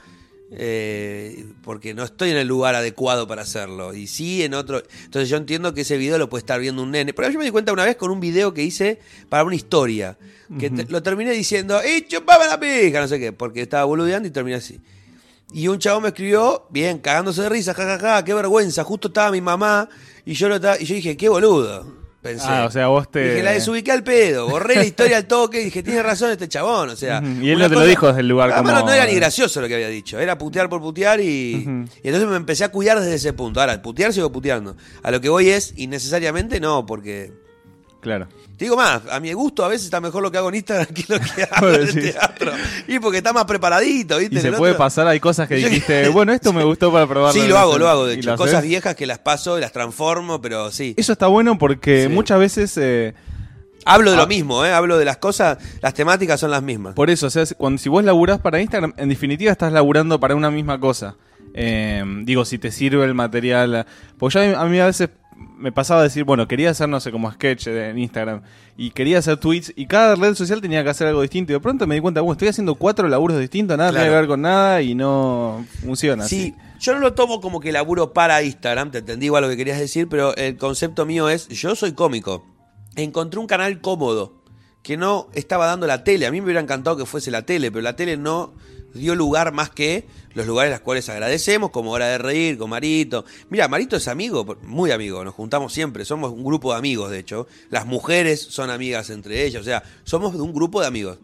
eh, porque no estoy en el lugar adecuado para hacerlo. Y sí, en otro... Entonces yo entiendo que ese video lo puede estar viendo un nene. Pero yo me di cuenta una vez con un video que hice para una historia, que uh-huh. te, lo terminé diciendo, ¡eh, chupame la pija! No sé qué, porque estaba boludeando y terminé así. Y un chavo me escribió, bien, cagándose de risa, jajaja, ja, ja, qué vergüenza, justo estaba mi mamá, y yo lo estaba, y yo dije, qué boludo, pensé. Ah, o sea, vos te... Dije, la desubiqué al pedo, borré la historia al toque, y dije, tiene razón este chabón, o sea... Uh-huh. Y él no te cosa... lo dijo desde el lugar Además, como... no, no era ni gracioso lo que había dicho, era putear por putear, y... Uh-huh. y entonces me empecé a cuidar desde ese punto. Ahora, putear sigo puteando. A lo que voy es, innecesariamente no, porque... Claro. Te digo más, a mi gusto a veces está mejor lo que hago en Instagram que lo que hago en el teatro. Y porque está más preparadito, ¿viste? Y se puede otro... pasar, hay cosas que dijiste, bueno, esto me gustó para probarlo. Sí, lo hago, lo hago, de hecho. Cosas haces? viejas que las paso y las transformo, pero sí. Eso está bueno porque sí. muchas veces... Eh, Hablo de ah, lo mismo, ¿eh? Hablo de las cosas, las temáticas son las mismas. Por eso, o sea, cuando, si vos laburás para Instagram, en definitiva estás laburando para una misma cosa. Eh, digo, si te sirve el material... Porque yo a mí a veces... me pasaba a decir, bueno, quería hacer, no sé, como sketch en Instagram, y quería hacer tweets, y cada red social tenía que hacer algo distinto, y de pronto me di cuenta, bueno, estoy haciendo cuatro laburos distintos, nada claro. tiene que ver con nada, y no funciona sí, así. Yo no lo tomo como que laburo para Instagram, te entendí igual lo que querías decir, pero el concepto mío es, yo soy cómico, encontré un canal cómodo, que no estaba dando la tele, a mí me hubiera encantado que fuese la tele, pero la tele no dio lugar más que los lugares a los cuales agradecemos, como Hora de Reír, con Marito. Mira, Marito es amigo, muy amigo, nos juntamos siempre, somos un grupo de amigos, de hecho. Las mujeres son amigas entre ellas, o sea, somos de un grupo de amigos.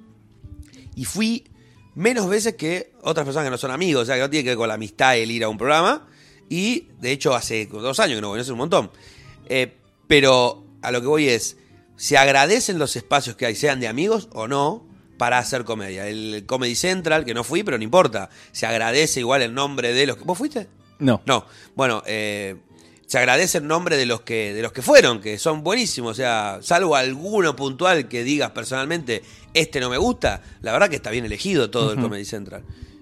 Y fui menos veces que otras personas que no son amigos, o sea, que no tiene que ver con la amistad el ir a un programa. Y, de hecho, hace dos años que no voy, hace un montón. Eh, pero a lo que voy es, se agradecen los espacios que hay, sean de amigos o no, para hacer comedia. El Comedy Central, que no fui, pero no importa. Se agradece igual el nombre de los que... ¿Vos fuiste? No. No. Bueno, eh, se agradece el nombre de los que de los que fueron, que son buenísimos. O sea, salvo alguno puntual que digas personalmente, este no me gusta, la verdad que está bien elegido todo uh-huh. el Comedy Central.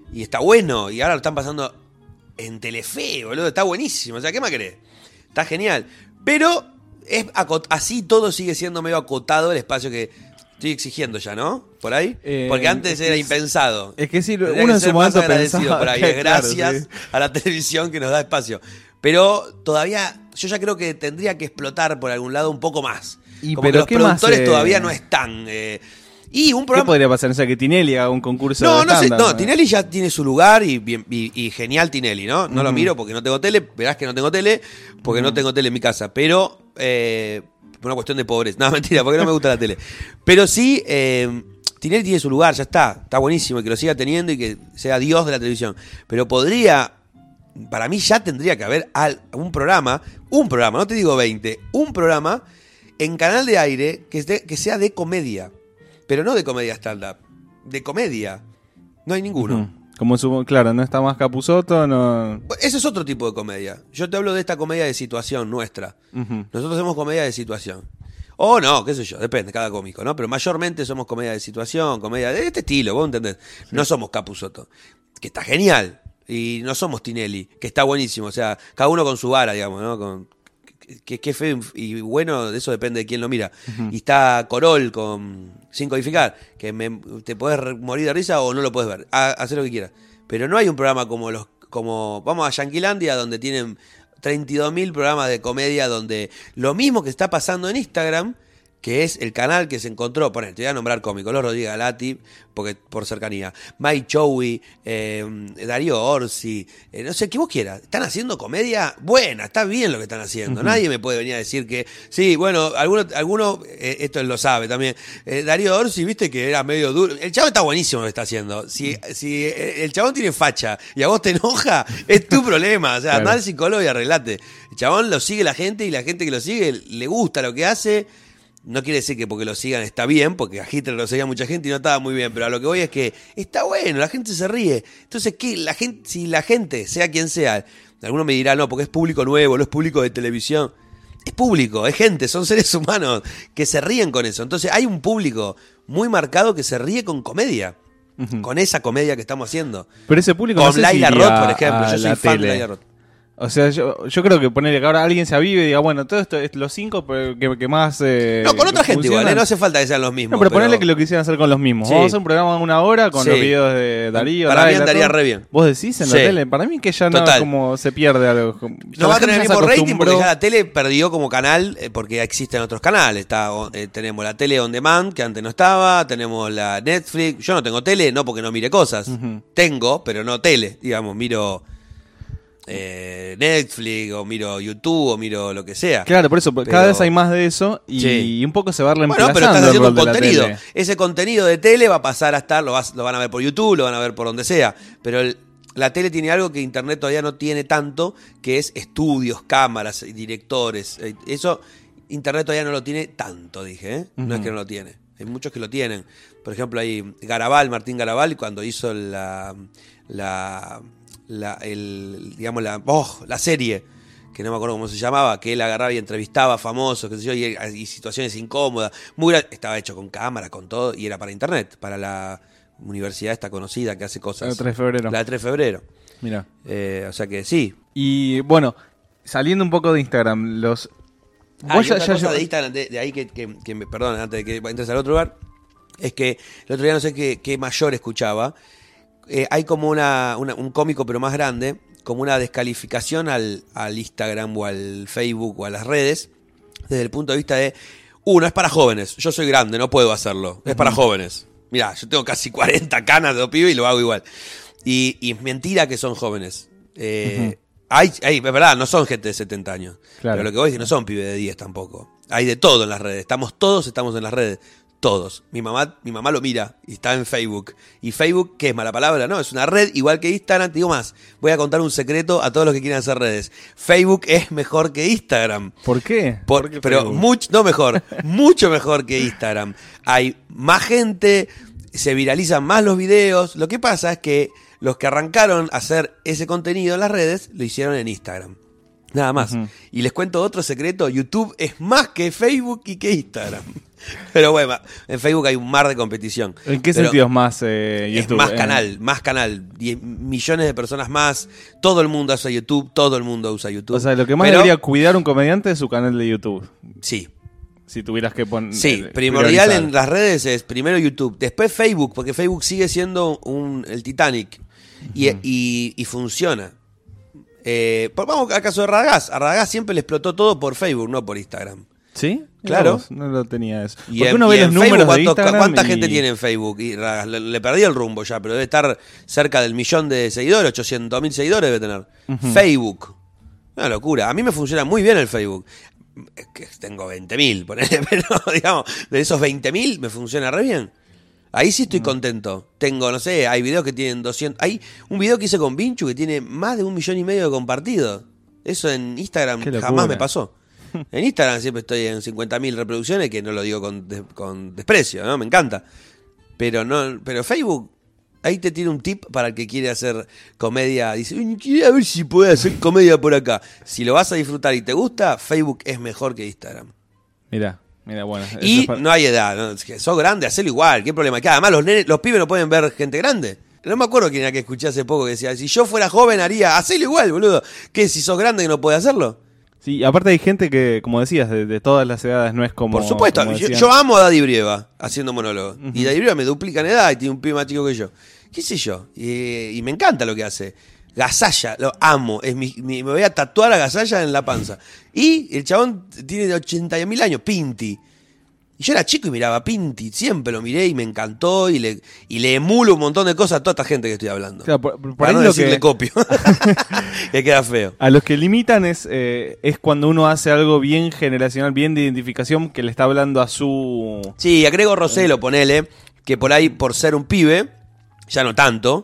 Y está bueno. Y ahora lo están pasando en Telefe, boludo. Está buenísimo. O sea, ¿qué más querés? Está genial. Pero es acot- así todo sigue siendo medio acotado el espacio que estoy exigiendo ya, ¿no? Por ahí. Eh, Porque antes es era que, impensado. Es que sí, Tendría uno que en ser su más momento agradecido pensaba por ahí. que, Gracias claro, sí. a la televisión que nos da espacio. Pero todavía, yo ya creo que tendría que explotar por algún lado un poco más. Y Como pero que los ¿qué más, productores eh? todavía no están. Eh, y un ¿Qué programa. podría pasar? O sea, que Tinelli haga un concurso No, de no sé. stand-up, No, ¿no? Tinelli ya tiene su lugar y, bien- y, y genial Tinelli, ¿no? No Uh-huh. lo miro porque no tengo tele. Verás que no tengo tele porque Uh-huh. no tengo tele en mi casa. Pero, eh, por una cuestión de pobreza. No, mentira, porque no me gusta la tele. Pero sí, eh, Tinelli tiene su lugar, ya está. Está buenísimo y que lo siga teniendo y que sea Dios de la televisión. Pero podría. Para mí ya tendría que haber al- un programa, un programa, no te digo veinte, un programa en canal de aire que, esté- que sea de comedia. Pero no de comedia stand-up, de comedia. No hay ninguno. Ujú. Como su, claro, no está más Capusotto, no. Ese es otro tipo de comedia. Yo te hablo de esta comedia de situación nuestra. Ujú. Nosotros hacemos comedia de situación. O no, qué sé yo, depende, cada cómico, ¿no? Pero mayormente somos comedia de situación, comedia de este estilo, vos entendés. No somos Capusotto, que está genial. Y no somos Tinelli, que está buenísimo. O sea, cada uno con su vara, digamos, ¿no? Con, que, que feo y bueno, de eso depende de quién lo mira. Uh-huh. Y está Corol con Sin Codificar, que me, te podés morir de risa o no lo puedes ver. Haz lo que quieras. Pero no hay un programa como los como vamos a Yanquilandia, donde tienen treinta y dos mil programas de comedia, donde lo mismo que está pasando en Instagram, que es el canal que se encontró, poner, te voy a nombrar cómicos, Los Rodríguez Galati, porque por cercanía, Mike Chowi, eh, Darío Orsi, eh, no sé, qué vos quieras, están haciendo comedia buena, está bien lo que están haciendo, uh-huh. Nadie me puede venir a decir que, sí, bueno, alguno, alguno eh, esto él lo sabe también, eh, Darío Orsi, viste que era medio duro, el chabón está buenísimo lo que está haciendo, si, uh-huh. si el chabón tiene facha y a vos te enoja, es tu problema, o sea, claro. Andá al psicólogo y arreglate, el chabón lo sigue la gente y la gente que lo sigue le gusta lo que hace. No quiere decir que porque lo sigan está bien, porque a Hitler lo seguía mucha gente y no estaba muy bien, pero a lo que voy es que está bueno, la gente se ríe. Entonces, ¿qué? La gente, si la gente, sea quien sea, alguno me dirá, no, porque es público nuevo, no es público de televisión. Es público, es gente, son seres humanos que se ríen con eso. Entonces, hay un público muy marcado que se ríe con comedia. Uh-huh. Con esa comedia que estamos haciendo. Pero ese público con no sé Laila si Roth, por ejemplo. Yo soy fan tele. de Laila Roth. O sea, yo, yo creo que ponerle que ahora alguien se avive y diga, bueno, todo esto es los cinco que, que más. Eh, no, con otra gente funcionan. igual, ¿eh? No hace falta que sean los mismos. No, pero, pero ponerle pero... que lo quisieran hacer con los mismos. Sí. Vamos a hacer un programa de una hora con sí. los videos de Darío. Para Laila, mí andaría todo. re bien. ¿Vos decís en sí. la tele? Para mí que ya no Total. como se pierde algo. No va a tener el mismo rating porque ya la tele perdió como canal, eh, porque existen otros canales. Está, eh, tenemos la tele on demand, que antes no estaba, tenemos la Netflix. Yo no tengo tele, no porque no mire cosas. Uh-huh. Tengo, pero no tele, digamos, miro... Eh, Netflix o miro YouTube o miro lo que sea. Claro, por eso, pero, cada vez hay más de eso y, sí. y un poco se va reemplazando. Bueno, pero estás haciendo un contenido. Tele. Ese contenido de tele va a pasar a estar, lo, vas, lo van a ver por YouTube, lo van a ver por donde sea. Pero el, la tele tiene algo que Internet todavía no tiene tanto, que es estudios, cámaras, directores. Eso Internet todavía no lo tiene tanto, dije. ¿eh? Uh-huh. No es que no lo tiene. Hay muchos que lo tienen. Por ejemplo, hay Garabal, Martín Garabal, cuando hizo la... la La, el, digamos la, oh, la serie, que no me acuerdo cómo se llamaba, que él agarraba y entrevistaba a famosos, qué sé yo, y, y situaciones incómodas, muy, estaba hecho con cámara, con todo, y era para internet, para la universidad esta conocida que hace cosas. La de tres de febrero. La de tres de febrero. Mira. Eh, o sea que sí. Y bueno, saliendo un poco de Instagram, los... Ah, ¿Vos y ya, otra ya cosa yo... de Instagram, de, de ahí que, que, que me, perdón, antes de que entres al otro lugar, es que el otro día no sé qué, qué mayor escuchaba. Eh, hay como una, una, un cómico pero más grande, como una descalificación al, al Instagram o al Facebook o a las redes, desde el punto de vista de, uno, es para jóvenes, yo soy grande, no puedo hacerlo, es uh-huh. para jóvenes. Mirá, yo tengo casi cuarenta canas de pibe y lo hago igual. Y, y es mentira que son jóvenes. Eh, uh-huh. hay, hay, es verdad, no son gente de setenta años, claro. Pero lo que voy es que no son pibes de diez tampoco. Hay de todo en las redes, estamos todos, estamos en las redes. Todos. Mi mamá, mi mamá lo mira y está en Facebook. ¿Y Facebook qué es mala palabra? No, es una red igual que Instagram. Te digo más, voy a contar un secreto a todos los que quieran hacer redes. Facebook es mejor que Instagram. ¿Por qué? Por, ¿Por qué pero mucho, no mejor, mucho mejor que Instagram. Hay más gente, se viralizan más los videos. Lo que pasa es que los que arrancaron a hacer ese contenido en las redes lo hicieron en Instagram. Nada más. Uh-huh. Y les cuento otro secreto, YouTube es más que Facebook y que Instagram. Pero bueno, en Facebook hay un mar de competición. ¿En qué sentido es más eh, YouTube? Es más eh. canal, más canal. Y millones de personas más. Todo el mundo usa YouTube, todo el mundo usa YouTube. O sea, lo que más Pero, debería cuidar un comediante es su canal de YouTube. Sí. Si tuvieras que poner... Sí, eh, primordial priorizar. En las redes es primero YouTube, después Facebook, porque Facebook sigue siendo un, el Titanic. Y, uh-huh. y, y funciona. Eh, vamos al caso de Radagás. A Radagás siempre le explotó todo por Facebook, no por Instagram. ¿Sí? Claro. No, no lo tenía eso. Y Porque en, uno ve los números Facebook, de Instagram ¿cuánta y... gente tiene en Facebook? Y le, le perdí el rumbo ya, pero debe estar cerca del millón de seguidores, ochocientos mil seguidores debe tener. Uh-huh. Facebook. Una locura. A mí me funciona muy bien el Facebook. Es que tengo veinte mil, pero digamos, de esos veinte mil me funciona re bien. Ahí sí estoy uh-huh. contento. Tengo, no sé, hay videos que tienen doscientos... Hay un video que hice con Vinchu que tiene más de un millón y medio de compartidos. Eso en Instagram jamás me pasó. En Instagram siempre estoy en cincuenta mil reproducciones, que no lo digo con, de, con desprecio, ¿no? Me encanta. Pero no, pero Facebook, ahí te tiene un tip para el que quiere hacer comedia. Dice, quiero ver si puede hacer comedia por acá. Si lo vas a disfrutar y te gusta, Facebook es mejor que Instagram. Mirá, mira, bueno. Y para... no hay edad, ¿no? Es que sos grande, hacelo igual, ¿qué problema? Que además los, nenes, los pibes no pueden ver gente grande. No me acuerdo quién era que escuché hace poco que decía, si yo fuera joven haría, hacelo igual, boludo. ¿Qué, si sos grande que no puede hacerlo? Sí, aparte hay gente que, como decías, de, de todas las edades, no es como... Por supuesto, como yo, yo amo a Daddy Brieva haciendo monólogo. Uh-huh. Y Daddy Brieva me duplica en edad y tiene un pibe más chico que yo. ¿Qué sé yo? Y, y me encanta lo que hace. Gasalla, lo amo. Es mi, mi, me voy a tatuar a Gasalla en la panza. Y el chabón tiene ochenta mil años, Pinti. Y yo era chico y miraba a Pinti, siempre lo miré y me encantó y le, y le emulo un montón de cosas a toda esta gente que estoy hablando. Claro, por, por para no decirle que... copio, que queda feo. A los que limitan es, eh, es cuando uno hace algo bien generacional, bien de identificación, que le está hablando a su... Sí, a Grego Roselo, ponele, que por ahí, por ser un pibe, ya no tanto,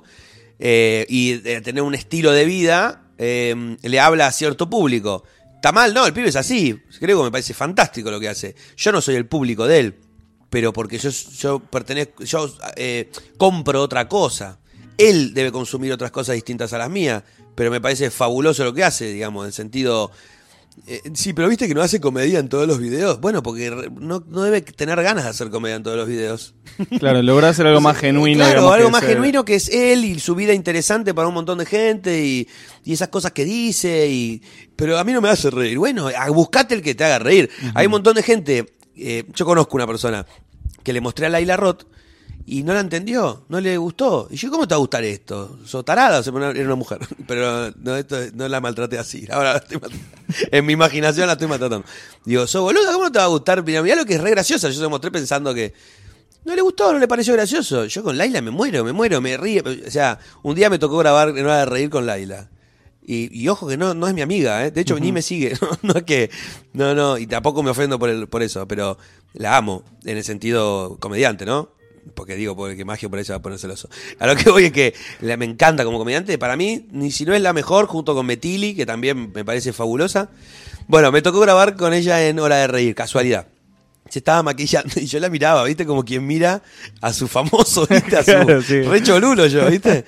eh, y de tener un estilo de vida, eh, le habla a cierto público. Está mal, no, el pibe es así. Creo que me parece fantástico lo que hace. Yo no soy el público de él, pero porque yo, yo pertenezco, yo eh, compro otra cosa. Él debe consumir otras cosas distintas a las mías, pero me parece fabuloso lo que hace, digamos, en el sentido... Eh, sí, pero viste que no hace comedia en todos los videos. Bueno, porque no, no debe tener ganas de hacer comedia en todos los videos. Claro, logra hacer algo más genuino. Claro, digamos, algo que más es, genuino que es él y su vida interesante para un montón de gente y, y esas cosas que dice. Y pero a mí no me hace reír. Bueno, buscate el que te haga reír. Uh-huh. Hay un montón de gente. Eh, yo conozco una persona que le mostré a Laila Roth y no la entendió, no le gustó. Y yo, ¿cómo te va a gustar esto? ¿Sos tarada? O sea, era una mujer. Pero no, esto, no la maltraté así. Ahora la estoy maltratando. En mi imaginación la estoy maltratando. Digo, sos boluda, ¿cómo no te va a gustar? Mirá, mirá lo que es re graciosa. Yo se lo mostré pensando que no le gustó, no le pareció gracioso. Yo con Laila me muero, me muero, me río. O sea, un día me tocó grabar en hora de reír con Laila. Y, y ojo que no, no es mi amiga, ¿eh? De hecho, uh-huh. ni me sigue. No, no es que. No, no, y tampoco me ofendo por, el, por eso, pero la amo en el sentido comediante, ¿no? Porque digo, porque Magio por ahí se va a poner celoso. A lo que voy es que la, me encanta como comediante. Para mí, ni si no es la mejor, junto con Metili, que también me parece fabulosa. Bueno, me tocó grabar con ella en Hora de Reír, casualidad. Se estaba maquillando y yo la miraba, ¿viste? Como quien mira a su famoso, ¿viste? A su claro, sí. re cholulo yo, ¿viste?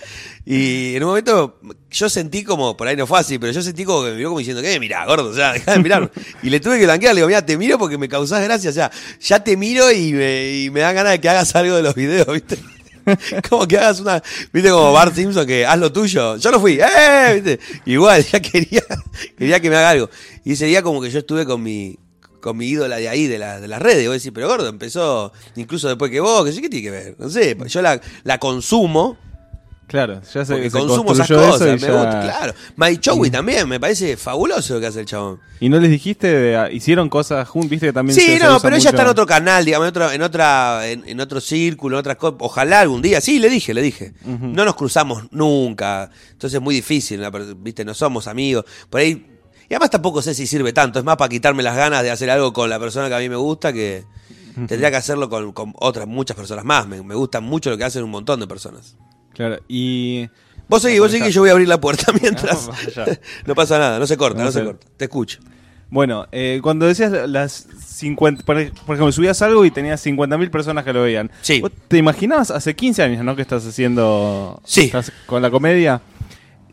Y en un momento yo sentí como, por ahí no fue así, pero yo sentí como que me miró como diciendo, ¿qué? Mirá, gordo, o sea, dejá de mirar. Y le tuve que blanquear, le digo, mira, te miro porque me causás gracia, o sea, ya te miro y me, y me dan ganas de que hagas algo de los videos, ¿viste? Como que hagas una, viste, como Bart Simpson, que haz lo tuyo. Yo no fui, ¡eh! ¿Viste? Igual, ya quería, quería que me haga algo. Y ese día como que yo estuve con mi... con mi ídola de ahí, de, la, de las redes. Voy a decir, pero gordo, empezó incluso después que vos, que sé qué tiene que ver. No sé, yo la, la consumo. Claro, ya sé que consumo esas cosas, me ya... gusta, claro. Mike Chowi también, me parece fabuloso lo que hace el chabón. ¿Y no les dijiste, de, hicieron cosas juntos, viste que también sí, se, no, se pero mucho... ella está en otro canal, digamos, en otro, en otra, en, en otro círculo, en otras cosas. Ojalá algún día, sí, le dije, le dije. Uh-huh. No nos cruzamos nunca, entonces es muy difícil, viste, no somos amigos. Por ahí, y además tampoco sé si sirve tanto, es más para quitarme las ganas de hacer algo con la persona que a mí me gusta, que uh-huh. tendría que hacerlo con, con otras, muchas personas más. Me, me gusta mucho lo que hacen un montón de personas. Claro, y... Vos seguís, vos seguís que yo voy a abrir la puerta mientras. No pasa nada, no se corta, no, no se corta. Te escucho. Bueno, eh, cuando decías las cincuenta, por ejemplo, subías algo y tenías cincuenta mil personas que lo veían. Sí. ¿Vos te imaginabas hace quince años, ¿no? Que estás haciendo. Sí. Estás con la comedia.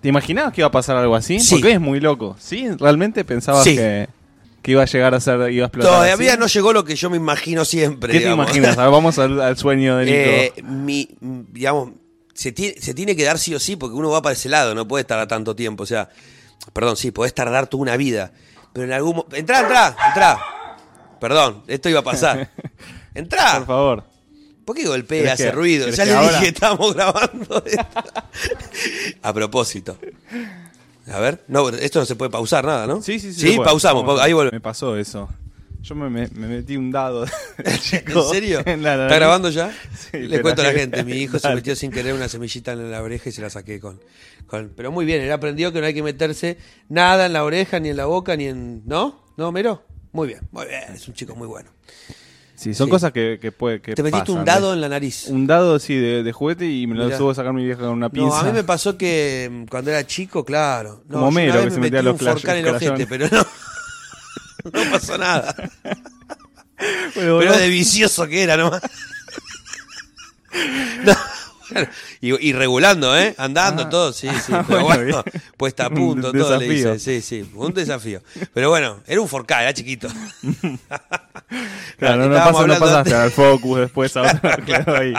¿Te imaginabas que iba a pasar algo así? Sí. Porque es muy loco. ¿Sí? ¿Realmente pensabas Sí. que, que iba a llegar a ser, iba a explotar Todavía así? no llegó lo que yo me imagino siempre. ¿Qué digamos. te imaginas? A ver, vamos al, al sueño de Nico. Eh, mi, digamos, se tiene, se tiene que dar sí o sí porque uno va para ese lado, no puede tardar tanto tiempo. O sea, perdón, sí, podés tardar toda una vida. Pero en algún momento... Entrá, entrá, entrá. Perdón, esto iba a pasar. Entrá. Por favor. ¿Por qué golpea, ¿Querés hace que- ruido? querés Ya que le ahora? dije que estábamos grabando esto. A propósito. A ver, no, esto no se puede pausar nada, ¿no? Sí, sí, sí. Sí, se puede. pausamos, Vamos, ahí volvemos. Me pasó eso. Yo me, me- me metí un dado. ¿En chico, serio? en la nariz. ¿Está grabando ya? Sí, Le espera. cuento a la gente, mi hijo se Dale. metió sin querer una semillita en la oreja y se la saqué con, con... Pero muy bien, él aprendió que no hay que meterse nada en la oreja, ni en la boca, ni en... ¿No? ¿No, Mero? Muy bien, muy bien, es un chico muy bueno. Sí, son Sí. cosas que, que puede que Te metiste pasan, un dado ¿eh? en la nariz. Un dado, sí, de, de juguete y me lo Mirá. subo a sacar mi vieja con una pinza. No, a mí me pasó que mm, cuando era chico, claro. No, Como yo Homero, una vez que se me metía metí los un flash- forcán en el ojete, crayones. pero no... No pasó nada. Bueno, Pero bueno. de vicioso que era nomás. No, bueno, y, y regulando, ¿eh? Andando, Ah. todo, sí, sí. Ah, Pero bueno, bueno, bien. puesta a Un punto, todo le desafío. hice. Sí, sí, un desafío. Pero bueno, era un forcá, era chiquito. Claro, no, no, Estábamos pasa, no hablando pasaste antes- al focus después a claro, ahí.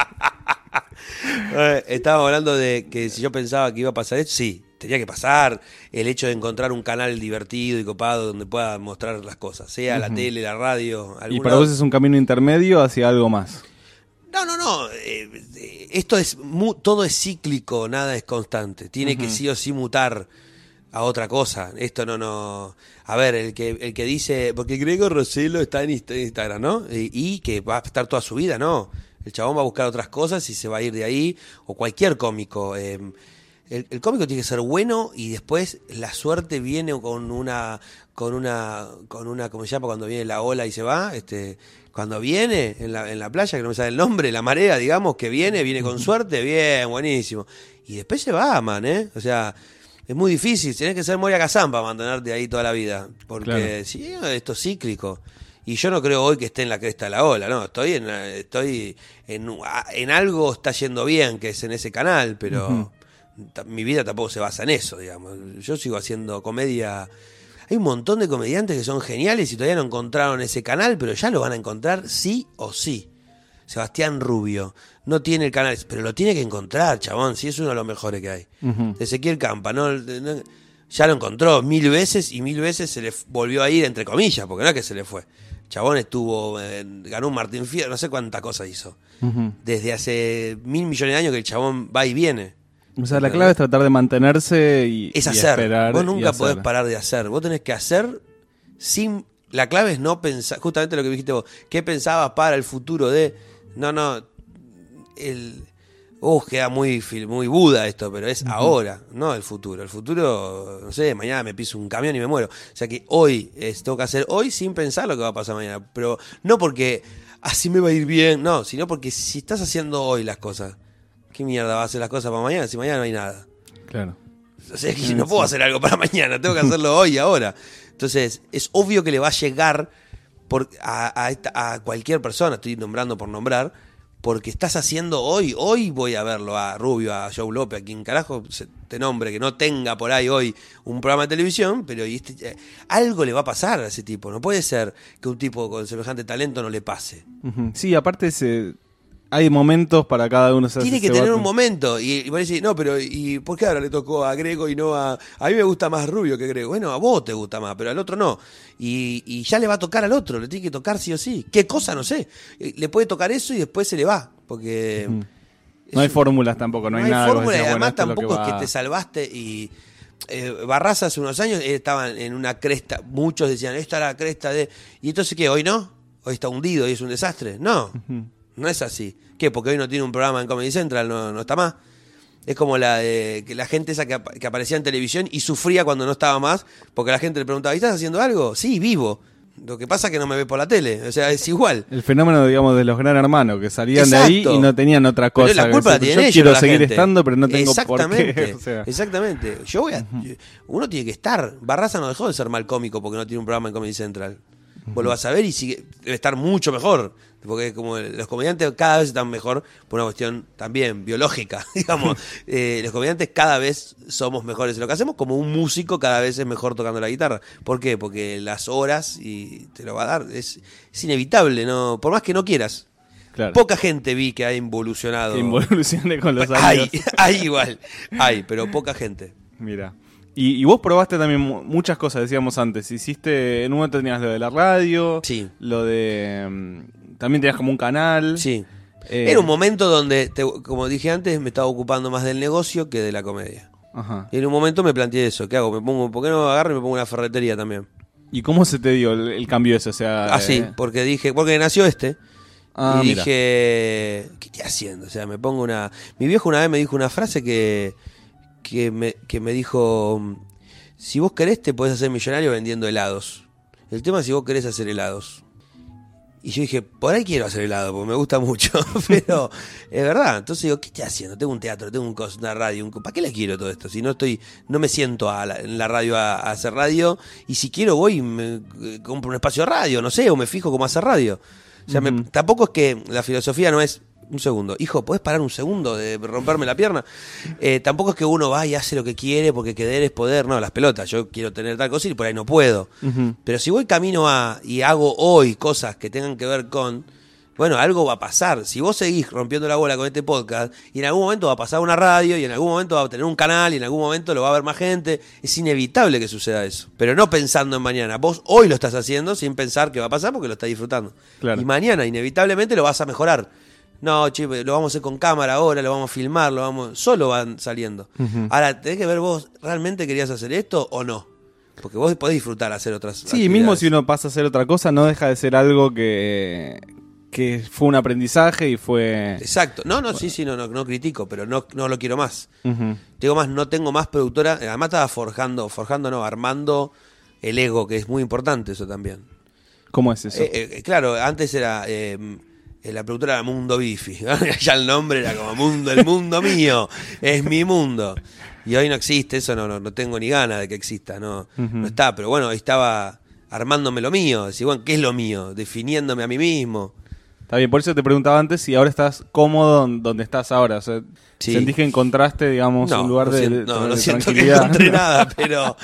Eh, Estábamos hablando de que si yo pensaba que iba a pasar esto, sí, tenía que pasar. El hecho de encontrar un canal divertido y copado donde pueda mostrar las cosas, sea la tele, la radio, Y algún para lado. vos es un camino intermedio hacia algo más. No, no, no. eh, eh, esto es mu- todo es cíclico, nada es constante. Tiene que sí o sí mutar a otra cosa. Esto no, no. A ver, el que, el que dice, porque Gregor Rosello está en Insta- Instagram, ¿no? Y, y que va a estar toda su vida, no. El chabón va a buscar otras cosas y se va a ir de ahí. O cualquier cómico. eh, el, el cómico tiene que ser bueno y después la suerte viene con una, con una, con una, ¿cómo se llama? Cuando viene la ola y se va, este, cuando viene en la, en la playa, que no me sale el nombre, la marea, digamos, que viene, viene con suerte, bien, buenísimo. Y después se va, man, ¿eh? O sea, es muy difícil, tenés que ser Moria Kazan para mantenerte ahí toda la vida. Porque Claro. sí, esto es cíclico. Y yo no creo hoy que esté en la cresta de la ola, no, estoy en, estoy en, en algo está yendo bien, que es en ese canal, pero Ujú. ta- mi vida tampoco se basa en eso, digamos. Yo sigo haciendo comedia. Hay un montón de comediantes que son geniales y todavía no encontraron ese canal, pero ya lo van a encontrar sí o sí. Sebastián Rubio no tiene el canal, pero lo tiene que encontrar, chabón, si es uno de los mejores que hay. Ujú. Ezequiel Campa, no, no- ya lo encontró mil veces y mil veces se le f- volvió a ir, entre comillas, porque no es que se le fue. Chabón estuvo, eh, ganó un Martín Fierro, no sé cuántas cosas hizo. Ujú. Desde hace mil millones de años que el chabón va y viene. O sea, la clave es tratar de mantenerse y, Es y hacer. esperar. Vos y nunca hacer. podés parar de hacer. Vos tenés que hacer sin... La clave es no pensar... Justamente lo que dijiste vos. ¿Qué pensabas para el futuro de...? No, no. El... Uh, queda muy, fil- muy Buda esto, pero es ahora, no el futuro. El futuro, no sé, mañana me piso un camión y me muero. O sea que hoy es, tengo que hacer hoy sin pensar lo que va a pasar mañana. Pero no porque así me va a ir bien, no, sino porque si estás haciendo hoy las cosas, ¿qué mierda va a hacer las cosas para mañana si mañana no hay nada? Claro. O sea, es que no puedo hacer algo para mañana, tengo que hacerlo hoy, ahora. Entonces, es obvio que le va a llegar por, a, a, esta- a cualquier persona, estoy nombrando por nombrar, porque estás haciendo hoy, hoy voy a verlo a Rubio, a Joe López, a quien carajo se te nombre, que no tenga por ahí hoy un programa de televisión, pero y este, eh, algo le va a pasar a ese tipo. No puede ser que un tipo con semejante talento no le pase. Ujú. Sí, aparte se, hay momentos para cada uno. O sea, Tiene se- que se tener va- un momento. Y, y vos decís, no, pero ¿y por qué ahora le tocó a Grego y no a... A mí me gusta más Rubio que Grego. Bueno, a vos te gusta más, pero al otro no. Y, y ya le va a tocar al otro, le tiene que tocar sí o sí. ¿Qué cosa? No sé. Eh, Le puede tocar eso y después se le va. Porque... Ujú. es No hay un- fórmulas tampoco, no, no hay nada. que vos fórmula y decías, bueno, además esto es lo tampoco es que va- te salvaste y... eh, Barraza hace unos años eh, estaban en una cresta, muchos decían, esta es la cresta de... ¿Y entonces qué? ¿Hoy no? ¿Hoy está hundido y es un desastre? No, Ujú. no es así. ¿Qué? Porque hoy no tiene un programa en Comedy Central, no, no está más. Es como la de que la gente esa que, ap- que aparecía en televisión y sufría cuando no estaba más, porque la gente le preguntaba, ¿y estás haciendo algo? Sí, vivo. Lo que pasa es que no me ve por la tele, o sea, es igual. El fenómeno, digamos, de los gran hermanos, que salían de ahí Exacto. y no tenían otra cosa. Pero la que culpa la decir, tienen yo ellos, quiero no la seguir gente. estando, pero no tengo por exactamente, qué. O sea. Exactamente. Yo voy a, uno tiene que estar. Barraza no dejó de ser mal cómico porque no tiene un programa en Comedy Central. Uh-huh. Vos lo vas a ver y sigue, debe estar mucho mejor. Porque como los comediantes cada vez están mejor por una cuestión también biológica, digamos. eh, los comediantes cada vez somos mejores en lo que hacemos, como un músico cada vez es mejor tocando la guitarra. ¿Por qué? Porque las horas y te lo va a dar. Es, es inevitable, ¿no? Por más que no quieras. Claro. Poca gente vi que ha involucionado. Que involucione con los años. Hay, hay igual, hay, pero poca gente. Mira. Y, y vos probaste también muchas cosas, decíamos antes. Hiciste, en un momento tenías lo de la radio, sí. Lo de... También tenías como un canal. Sí. Eh, Era un momento donde, te, como dije antes, me estaba ocupando más del negocio que de la comedia. Ajá. Y en un momento me planteé eso. ¿Qué hago? ¿Me pongo, ¿Por qué no agarro y me pongo una ferretería también? ¿Y cómo se te dio el, el cambio ese? O sea, ah, sí, eh... porque dije, porque nació este. Ah, y mira. dije, ¿qué estoy haciendo? O sea, me pongo una... Mi viejo una vez me dijo una frase que, que, me, que me dijo, si vos querés te podés hacer millonario vendiendo helados. El tema es si vos querés hacer helados. Y yo dije, por ahí quiero hacer helado, porque me gusta mucho, pero es verdad. Entonces digo, ¿qué estoy haciendo? Tengo un teatro, tengo un cos, una radio, un, ¿para qué le quiero todo esto? Si no estoy, no me siento a la, en la radio a, a hacer radio, y si quiero voy y me eh, compro un espacio de radio, no sé, o me fijo cómo hacer radio. O sea, uh-huh. me, tampoco es que la filosofía no es, un segundo, hijo, ¿podés parar un segundo de romperme la pierna? Eh, tampoco es que uno va y hace lo que quiere porque querer es poder, no, las pelotas, yo quiero tener tal cosa y por ahí no puedo. Uh-huh. Pero si voy camino a y hago hoy cosas que tengan que ver con, bueno, algo va a pasar. Si vos seguís rompiendo la bola con este podcast, y en algún momento va a pasar una radio, y en algún momento va a tener un canal, y en algún momento lo va a ver más gente, es inevitable que suceda eso. Pero no pensando en mañana. Vos hoy lo estás haciendo sin pensar que va a pasar porque lo estás disfrutando. Claro. Y mañana, inevitablemente, lo vas a mejorar. No, che, lo vamos a hacer con cámara ahora, lo vamos a filmar, lo vamos, solo van saliendo. Uh-huh. Ahora, tenés que ver vos, ¿realmente querías hacer esto o no? Porque vos podés disfrutar hacer otras sí, actividades. Mismo si uno pasa a hacer otra cosa, no deja de ser algo que, que fue un aprendizaje y fue... Exacto. No, no, bueno. sí, sí, no, no, no critico, pero no, no lo quiero más. Uh-huh. Digo más, no tengo más productora. Además estaba forjando, forjando no, armando el ego, que es muy importante eso también. ¿Cómo es eso? Eh, eh, claro, antes era... Eh, la productora era Mundo Bifi, ya el nombre era como Mundo, el mundo mío, es mi mundo. Y hoy no existe, eso no, no, no tengo ni ganas de que exista, no, uh-huh. no está, pero bueno, ahí estaba armándome lo mío, decir, bueno, ¿qué es lo mío? Definiéndome a mí mismo. Está bien, por eso te preguntaba antes si ahora estás cómodo donde estás ahora. O sea, sí. ¿Sentís que encontraste, digamos, no, un lugar no de, siento, de, no, de no siento que tranquilidad? encontré nada, pero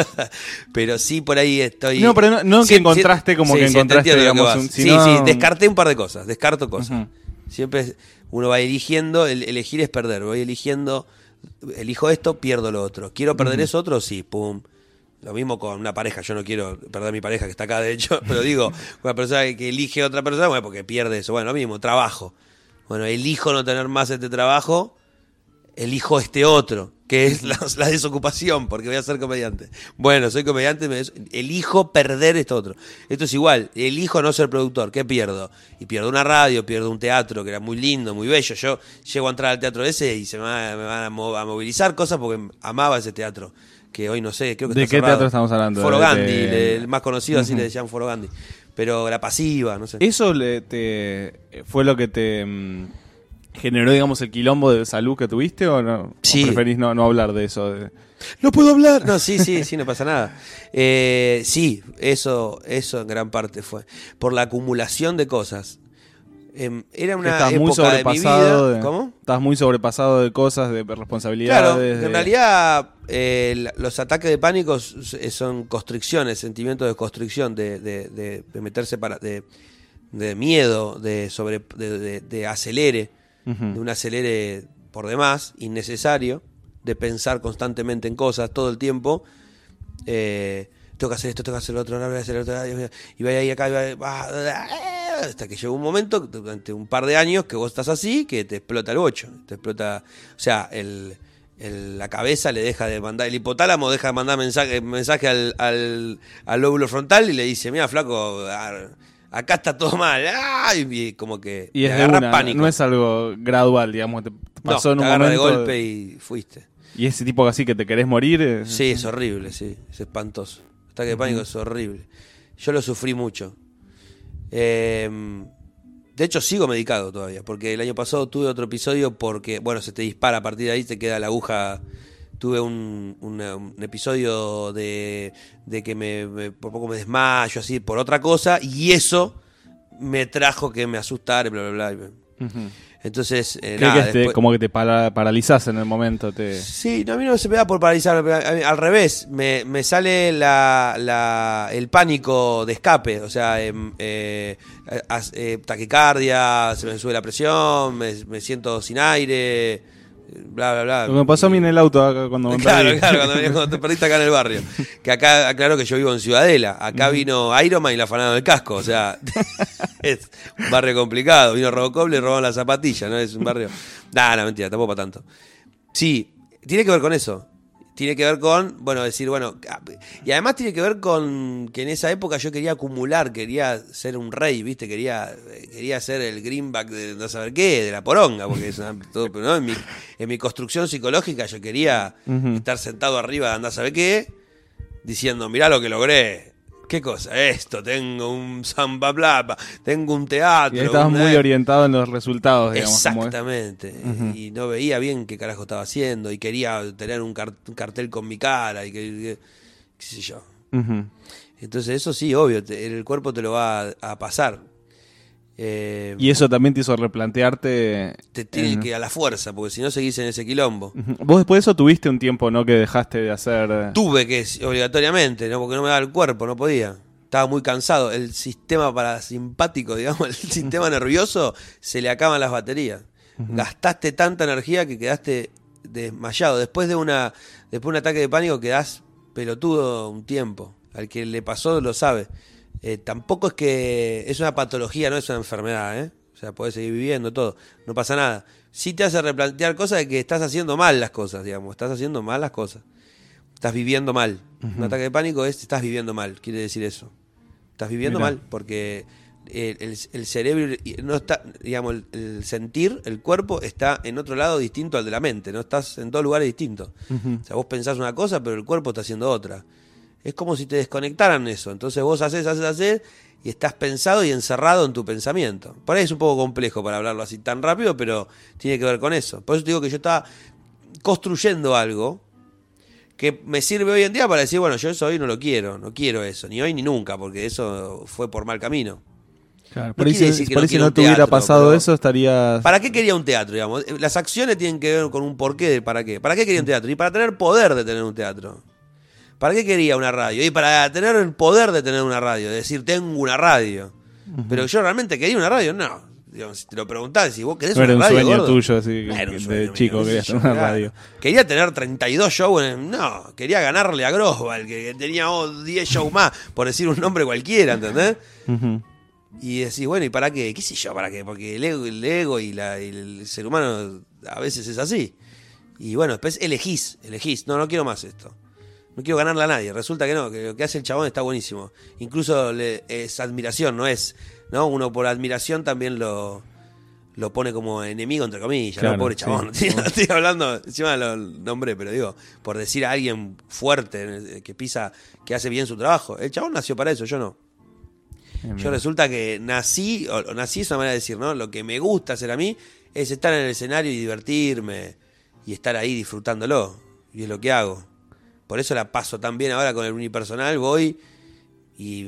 pero sí por ahí estoy... No, pero no, no sí, que encontraste como sí, que sí, encontraste, digamos, que un... Sí, sino... sí, descarté un par de cosas, descarto cosas. Uh-huh. Siempre uno va eligiendo, el elegir es perder, voy eligiendo, elijo esto, pierdo lo otro. ¿Quiero perder uh-huh. eso otro? Sí, pum. Lo mismo con una pareja, yo no quiero perder a mi pareja que está acá de hecho, pero digo, una persona que elige a otra persona, bueno, porque pierde eso. Bueno, lo mismo, trabajo. Bueno, elijo no tener más este trabajo, elijo este otro, que es la, la desocupación, porque voy a ser comediante. Bueno, soy comediante, me des... elijo perder esto otro. Esto es igual, elijo no ser productor, ¿qué pierdo? Y pierdo una radio, pierdo un teatro que era muy lindo, muy bello. Yo llego a entrar al teatro ese y se me, va, me van a, mo- a movilizar cosas porque amaba ese teatro. Que hoy no sé, creo que ¿De está qué cerrado. teatro estamos hablando? Foro Gandhi, de... el más conocido, uh-huh. así le decían Foro Gandhi. Pero la pasiva, no sé. ¿Eso le, te, fue lo que te mm, generó, digamos, el quilombo de salud que tuviste o no? Sí. ¿O preferís no, no hablar de eso? De... No puedo hablar. No, sí, sí, sí, no pasa nada. Eh, sí, eso, eso en gran parte fue. Por la acumulación de cosas. Eh, era una época muy sobrepasado de mi vida. De, ¿Cómo? Estás muy sobrepasado de cosas, de responsabilidades. Claro, de... en realidad eh, los ataques de pánico son constricciones, sentimientos de constricción, de, de, de, de meterse para, de, de miedo, de sobre, de, de, de acelere, uh-huh. de un acelere por demás, innecesario, de pensar constantemente en cosas todo el tiempo. Eh, tengo que hacer esto, tengo que hacer lo otro, no voy a hacer lo otro, y voy ahí acá, y voy a... hasta que llegó un momento, durante un par de años, que vos estás así, que te explota el bocho, te explota, o sea, el, el, la cabeza le deja de mandar, el hipotálamo deja de mandar mensaje, mensaje al, al, al lóbulo frontal y le dice, mira flaco, acá está todo mal, y como que y es te agarra una, pánico. No es algo gradual, digamos, te pasó no, en un te agarra momento de golpe y fuiste. Y ese tipo así que te querés morir. Es... Sí, es horrible, sí, es espantoso. El ataque de pánico uh-huh. es horrible. Yo lo sufrí mucho. Eh, de hecho sigo medicado todavía, porque el año pasado tuve otro episodio porque, bueno, se te dispara a partir de ahí, te queda la aguja tuve un, una, un episodio de, de que me, me, por poco me desmayo, así, por otra cosa, y eso me trajo que me asustara, bla, bla, bla. Uh-huh. Entonces, eh, nada, que este, después... como que te para, paralizás en el momento. Te... Sí, no, a mí no se me da por paralizar, al revés, me, me sale la, la, el pánico de escape, o sea, eh, eh, eh, taquicardia, se me sube la presión, me, me siento sin aire, bla, bla, bla. Lo que me pasó a mí en el auto acá cuando me Claro, perdí. claro, cuando, cuando te perdiste acá en el barrio. Que acá, aclaro que yo vivo en Ciudadela. Acá vino Iron Man y la afanaron el casco. O sea, es un barrio complicado. Vino Robocop y le robaron la zapatilla, ¿no? Es un barrio... Nah, no, mentira, tampoco para tanto. Sí, tiene que ver con eso. Tiene que ver con, bueno, decir, bueno... Y además tiene que ver con que en esa época yo quería acumular, quería ser un rey, ¿viste? Quería quería ser el greenback de no saber qué, de la poronga, porque es una, todo, ¿no? en, mi, en mi construcción psicológica yo quería uh-huh. estar sentado arriba de andar a saber qué, diciendo, mirá lo que logré. ¿Qué cosa? Esto, tengo un samba plapa, tengo un teatro. Y estabas una... muy orientado en los resultados, digamos. Exactamente. Uh-huh. Y no veía bien qué carajo estaba haciendo y quería tener un, car- un cartel con mi cara y que, que qué sé yo. Uh-huh. Entonces eso sí, obvio, te, el cuerpo te lo va a, a pasar. Eh, y eso también te hizo replantearte... Te tiene en... que a la fuerza, porque si no seguís en ese quilombo. Uh-huh. Vos después de eso tuviste un tiempo, ¿no? Que dejaste de hacer... Tuve que, obligatoriamente, ¿no? Porque no me daba el cuerpo, no podía. Estaba muy cansado. El sistema parasimpático, digamos, el sistema nervioso, se le acaban las baterías. Uh-huh. Gastaste tanta energía que quedaste desmayado. Después de una después de un ataque de pánico quedás pelotudo un tiempo. Al que le pasó lo sabe. Eh, tampoco es que es una patología, no es una enfermedad, ¿eh? O sea, podés seguir viviendo todo, no pasa nada. Sí te hace replantear cosas de que estás haciendo mal las cosas, digamos, estás haciendo mal las cosas. Estás viviendo mal. Uh-huh. Un ataque de pánico es estás viviendo mal, quiere decir eso. Estás viviendo Mirá. mal porque el, el, el cerebro no está, digamos, el, el sentir, el cuerpo está en otro lado distinto al de la mente, no estás en dos lugares distintos. Uh-huh. O sea, vos pensás una cosa, pero el cuerpo está haciendo otra. Es como si te desconectaran eso. Entonces vos haces, haces, haces y estás pensado y encerrado en tu pensamiento. Por ahí es un poco complejo para hablarlo así tan rápido, pero tiene que ver con eso. Por eso te digo que yo estaba construyendo algo que me sirve hoy en día para decir, bueno, yo eso hoy no lo quiero, no quiero eso, ni hoy ni nunca, porque eso fue por mal camino. Claro, no por ahí si no, no, no te hubiera pasado eso, estarías... ¿Para qué quería un teatro, digamos? Las acciones tienen que ver con un porqué de para qué. ¿Para qué quería un teatro? Y para tener poder de tener un teatro. ¿Para qué quería una radio? Y para tener el poder de tener una radio, de decir, tengo una radio. Uh-huh. Pero yo realmente quería una radio, no. Digamos, si te lo preguntás, si vos querés no una radio, era un sueño gordo, tuyo, así, no era un sueño de mío, chico querías tener una radio. Quería tener treinta y dos shows, en, no, quería ganarle a Grosval, que, que tenía oh, diez shows más, por decir un nombre cualquiera, ¿entendés? Uh-huh. Y decís, bueno, ¿y para qué? ¿Qué sé yo, para qué? Porque el ego, el ego y, la, y el ser humano a veces es así. Y bueno, después elegís, elegís, no, no quiero más esto. No quiero ganarle a nadie. Resulta que no, que lo que hace el chabón está buenísimo. Incluso le, es admiración, no es, ¿no? Uno por admiración también lo, lo pone como enemigo, entre comillas, claro, ¿no? Pobre chabón. Sí. No estoy hablando, encima lo nombré, pero digo, por decir a alguien fuerte, que pisa, que hace bien su trabajo. El chabón nació para eso, yo no. Bien, yo bien. Resulta que nací, o, o nací es una manera de decir, ¿no? Lo que me gusta hacer a mí es estar en el escenario y divertirme y estar ahí disfrutándolo. Y es lo que hago. Por eso la paso tan bien ahora con el unipersonal, voy y,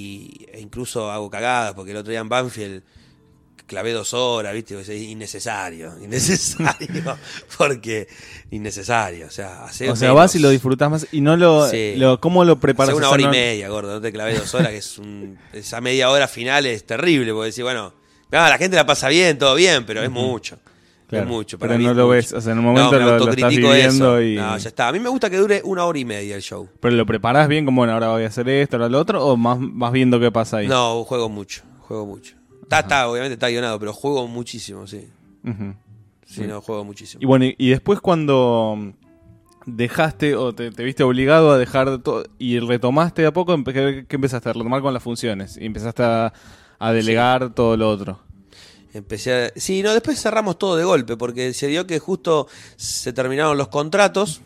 y e incluso hago cagadas, porque el otro día en Banfield clavé dos horas, ¿viste? Es innecesario, innecesario, porque innecesario, o sea, hacer O sea, menos. Vas y lo disfrutás más y no lo... Sí. lo ¿Cómo lo preparas? Hace una hora y media, gordo, no te clavé dos horas, que es un, esa media hora final es terrible, porque decís, bueno, no, la gente la pasa bien, todo bien, pero es mucho. Claro, es mucho, para pero mí no es lo mucho. ves, o sea, en un momento no, lo, lo estás viviendo y... No, ya está. A mí me gusta que dure una hora y media el show. ¿Pero lo preparás bien como, bueno, ahora voy a hacer esto, ahora lo otro, o más, más viendo qué pasa ahí? No, juego mucho, juego mucho. Está, está, obviamente está guionado, pero juego muchísimo, sí. Uh-huh. Sí, sí, no, juego muchísimo. Y bueno, y, y después cuando dejaste o te, te viste obligado a dejar todo y retomaste de a poco, ¿qué, qué empezaste a retomar con las funciones? Y empezaste a, a delegar sí. todo lo otro. Empecé a... Sí, no, después cerramos todo de golpe, porque se dio que justo se terminaron los contratos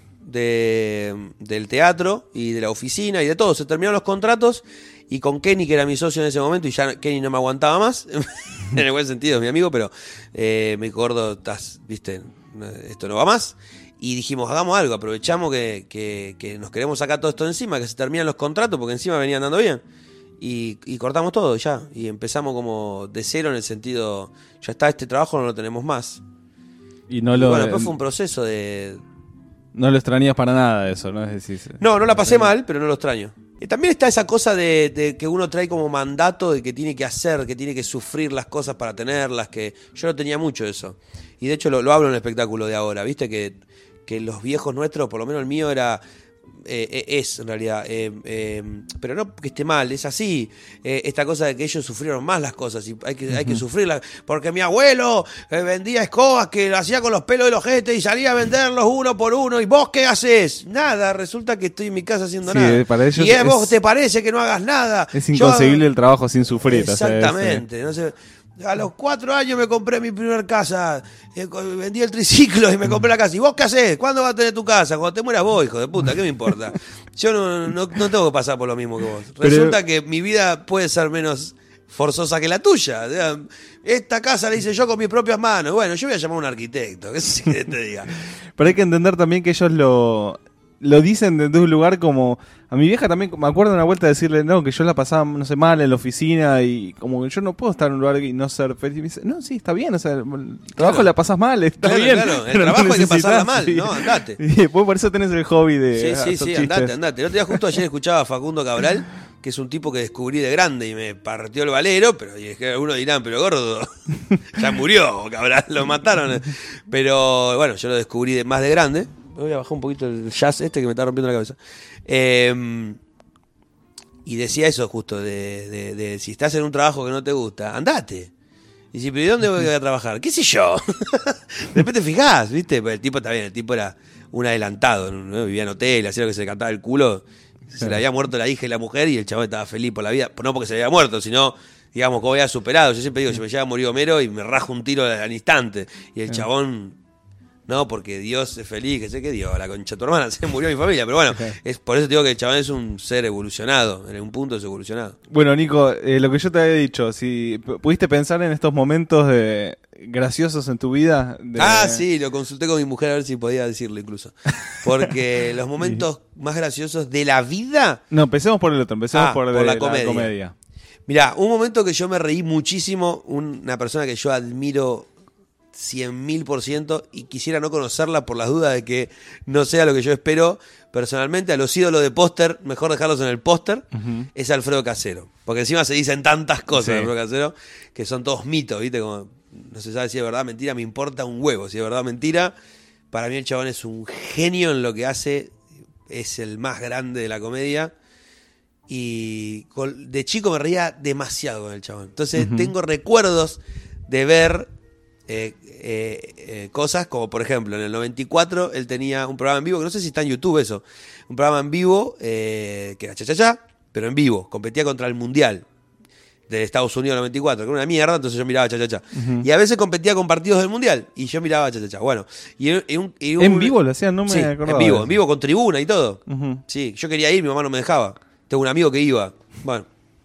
de, del teatro y de la oficina y de todo. Se terminaron los contratos y con Kenny, que era mi socio en ese momento, y ya Kenny no me aguantaba más, en el buen sentido, es mi amigo, pero eh, me gordo, estás, viste, esto no va más. Y dijimos, hagamos algo, aprovechamos que, que, que nos queremos sacar todo esto de encima, que se terminan los contratos, porque encima venían dando bien. Y, y cortamos todo ya. Y empezamos como de cero en el sentido, ya está, este trabajo no lo tenemos más. Y no y lo... Bueno, después fue un proceso de... No lo extrañas para nada eso, ¿no? Es decir, no, no la pasé mal, pero no lo extraño. Y también está esa cosa de, de que uno trae como mandato de que tiene que hacer, que tiene que sufrir las cosas para tenerlas, que yo no tenía mucho eso. Y de hecho lo, lo hablo en el espectáculo de ahora, ¿viste? Que, que los viejos nuestros, por lo menos el mío era... Eh, es en realidad, eh, eh, pero no que esté mal, es así. Eh, esta cosa de que ellos sufrieron más las cosas y hay que, uh-huh. hay que sufrirlas. Porque mi abuelo eh, vendía escobas que lo hacía con los pelos de los ojete y salía a venderlos uno por uno. ¿Y vos qué haces? Nada, resulta que estoy en mi casa haciendo sí, nada. Para ellos y es, vos te parece que no hagas nada. Es inconcebible Yo, el trabajo sin sufrir. Exactamente, o sea, no sé. A los cuatro años me compré mi primer casa, eh, vendí el triciclo y me compré la casa. ¿Y vos qué hacés? ¿Cuándo vas a tener tu casa? Cuando te mueras vos, hijo de puta, ¿qué me importa? Yo no, no, no tengo que pasar por lo mismo que vos. Resulta Pero... que mi vida puede ser menos forzosa que la tuya. O sea, esta casa la hice yo con mis propias manos. Bueno, yo voy a llamar a un arquitecto, qué sé que te diga. Pero hay que entender también que ellos lo... Lo dicen desde un lugar como... A mi vieja también, me acuerdo una vuelta de decirle, no, que yo la pasaba, no sé, mal en la oficina y como que yo no puedo estar en un lugar y no ser feliz. Y me dice, no, sí, está bien, o sea, el trabajo claro. la pasas mal, está claro, bien. Claro, el trabajo no hay que pasarla mal, sí. no, andate. Y después por eso tenés el hobby de Sí, sí, hacer sí, chistes. andate, andate. El otro día justo ayer escuchaba a Facundo Cabral, que es un tipo que descubrí de grande y me partió el valero, pero y es que algunos dirán, pero gordo, ya murió Cabral, lo mataron. Pero bueno, yo lo descubrí de, más de grande. Voy a bajar un poquito el jazz este que me está rompiendo la cabeza. Eh, y decía eso justo, de, de, de si estás en un trabajo que no te gusta, andate. Y dice, pero ¿y dónde voy a trabajar? ¿Qué sé yo? Después te fijás, ¿viste? Pero el tipo está bien, el tipo era un adelantado, ¿no? Vivía en hotel, hacía lo que se le cantaba el culo. Se le había muerto la hija y la mujer y el chaval estaba feliz por la vida. No porque se le había muerto, sino, digamos, como había superado. Yo siempre digo, si me llega a morir Homero y me rajo un tiro al instante. Y el chabón... No, porque Dios es feliz, que sé que Dios, la concha de tu hermana, se murió mi familia. Pero bueno, okay. es por eso te digo que el chabón es un ser evolucionado, en un punto es evolucionado. Bueno, Nico, eh, lo que yo te había dicho, si pudiste pensar en estos momentos de graciosos en tu vida. De... Ah, sí, lo consulté con mi mujer a ver si podía decirlo incluso. Porque los momentos más graciosos de la vida... No, empecemos por el otro, empecemos ah, por, por de, la comedia. La comedia. Mirá, un momento que yo me reí muchísimo, una persona que yo admiro... cien mil por ciento y quisiera no conocerla por las dudas de que no sea lo que yo espero personalmente. A los ídolos de póster, mejor dejarlos en el póster, uh-huh. es Alfredo Casero, porque encima se dicen tantas cosas sí. de Alfredo Casero que son todos mitos, ¿viste? Como no se sabe si es verdad o mentira, me importa un huevo si es verdad o mentira. Para mí el chabón es un genio en lo que hace, es el más grande de la comedia y de chico me reía demasiado con el chabón. Entonces uh-huh. tengo recuerdos de ver Eh, eh, eh, cosas como por ejemplo en el noventa y cuatro él tenía un programa en vivo que no sé si está en YouTube eso, un programa en vivo eh, que era cha cha cha, pero en vivo, competía contra el mundial de Estados Unidos noventa y cuatro, que era una mierda, entonces yo miraba cha cha cha uh-huh. y a veces competía con partidos del mundial y yo miraba cha cha cha, bueno y, y un, y un, en vivo lo hacían, no me sí, acordaba en vivo, en vivo con tribuna y todo uh-huh. sí, yo quería ir, mi mamá no me dejaba, tengo un amigo que iba, bueno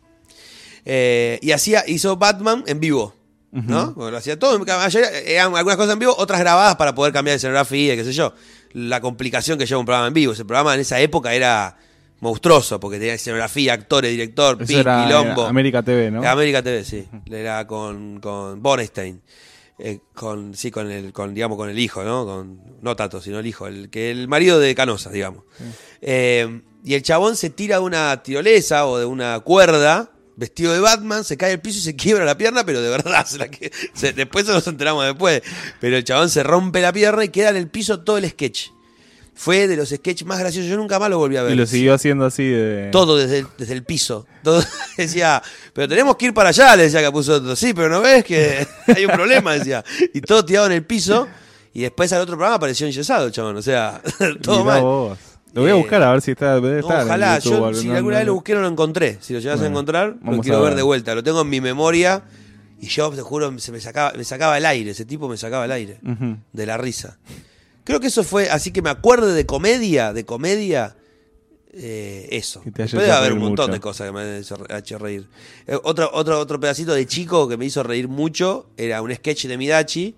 eh, y hacía, hizo Batman en vivo, ¿no? Bueno, lo hacía todo. Eran algunas cosas en vivo, otras grabadas para poder cambiar de escenografía, qué sé yo. La complicación que lleva un programa en vivo. Ese programa en esa época era monstruoso, porque tenía escenografía, actores, director, Eso pin, era, quilombo. Era América T V, ¿no? América T V, sí. Era con, con Bornstein. Eh, con, sí, con el, con, digamos, con el hijo, ¿no? Con, no Tato, sino el hijo, el, que el marido de Canosa, digamos. Sí. Eh, y el chabón se tira de una tirolesa o de una cuerda, vestido de Batman, se cae al piso y se quiebra la pierna, pero de verdad, se la que, se, después nos enteramos después, pero el chabón se rompe la pierna y queda en el piso todo el sketch. Fue de los sketches más graciosos, yo nunca más lo volví a ver. Y lo siguió haciendo así de... Todo desde el, desde el piso. Todo, decía, pero tenemos que ir para allá, le decía Capusotto. Sí, pero no ves que hay un problema, decía. Y todo tirado en el piso, y después al otro programa apareció enyesado el chabón, o sea, todo Mirá mal. Vos. Lo voy a buscar a ver si está. Debe no, estar ojalá, YouTube, yo no, si no, alguna no, vez lo busqué no lo encontré. Si lo llegas bueno, a encontrar, lo quiero ver. ver de vuelta. Lo tengo en mi memoria y yo te juro, se me sacaba, me sacaba el aire. Ese tipo me sacaba el aire uh-huh. de la risa. Creo que eso fue, así que me acuerdo de comedia, de comedia, eh, eso. Puede haber un montón mucho. de cosas que me han hecho reír. Eh, otro, otro, otro pedacito de chico que me hizo reír mucho era un sketch de Midachi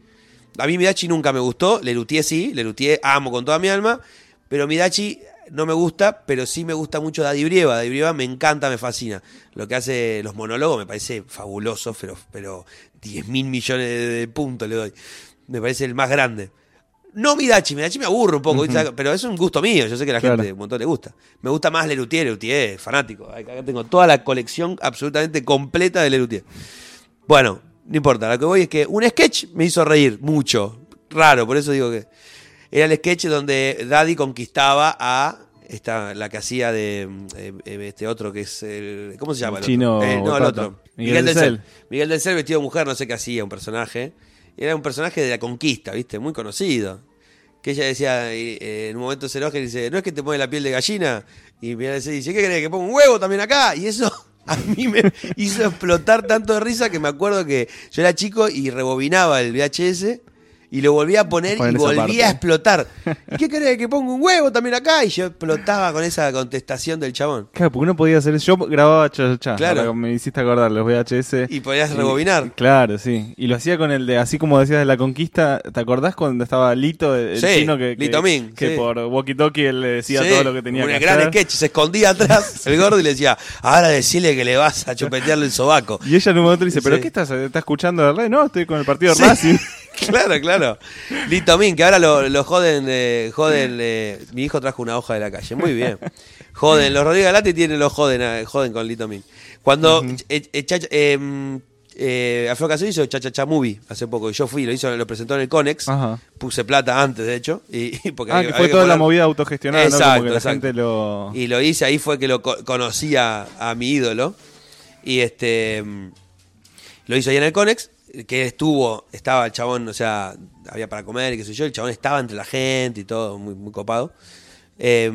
A mí Midachi nunca me gustó, Lelutier sí, Lelutier amo con toda mi alma, pero Midachi no me gusta, pero sí me gusta mucho Daddy Brieva. Daddy Brieva me encanta, me fascina. Lo que hace los monólogos me parece fabuloso, pero, pero diez mil millones de puntos le doy. Me parece el más grande. No Midachi, Midachi me aburre un poco, uh-huh. pero es un gusto mío, yo sé que a la claro. gente un montón le gusta. Me gusta más Lelutier, Lelutier es fanático. Acá tengo toda la colección absolutamente completa de Lelutier. Bueno, no importa, lo que voy es que un sketch me hizo reír mucho, raro, por eso digo que era el sketch donde Daddy conquistaba a esta, la que hacía de eh, este otro que es el, ¿cómo se llama? El Chino eh, no, el otro. Miguel, Miguel del Cel. Miguel del Cel vestido de mujer, no sé qué hacía, un personaje. Era un personaje de la conquista, ¿viste? Muy conocido. Que ella decía, eh, en un momento se enoja y dice, ¿no es que te pone la piel de gallina? Y Miguel del Cel dice, ¿qué querés? ¿Que ponga un huevo también acá? Y eso a mí me hizo explotar tanto de risa que me acuerdo que yo era chico y rebobinaba el V H S y lo volvía a poner y volvía a explotar. ¿Y qué querés? ¿Que ponga un huevo también acá? Y yo explotaba con esa contestación del chabón. Claro, porque uno podía hacer eso. Yo grababa cha, cha, claro. Ahora me hiciste acordar los V H S. Y podías rebobinar. Y, claro, sí. Y lo hacía con el de, así como decías de la conquista. ¿Te acordás cuando estaba Lito, el sí, chino que, Lito que, Min, que sí. por walkie-talkie él le decía sí, todo lo que tenía que hacer? Un gran sketch, se escondía atrás el gordo y le decía, ahora decile que le vas a chupetearle el sobaco. Y ella en un momento le dice, ¿pero sí. qué estás? ¿Estás escuchando de Rey? No, estoy con el partido de sí. Racing. Claro, claro. Lito Min, que ahora lo, lo joden, eh, joden eh, mi hijo trajo una hoja de la calle. Muy bien. Joden, los Rodríguez Galati tienen los joden, eh, joden con Lito Min. Cuando uh-huh. eh, eh, chacha, eh, eh, Afro Casero hizo Cha Cha Cha Movie hace poco, y yo fui, lo hizo, lo presentó en el Conex, uh-huh. puse plata antes de hecho. Y, y porque ah, hay, que hay fue que toda poner... la movida autogestionada, exacto, ¿no? Como que la exacto. gente lo... Y lo hice, ahí fue que lo co- conocí a, a mi ídolo. Y este lo hizo ahí en el Conex. Que estuvo, estaba el chabón, o sea, había para comer y qué sé yo, el chabón estaba entre la gente y todo, muy, muy copado. Eh,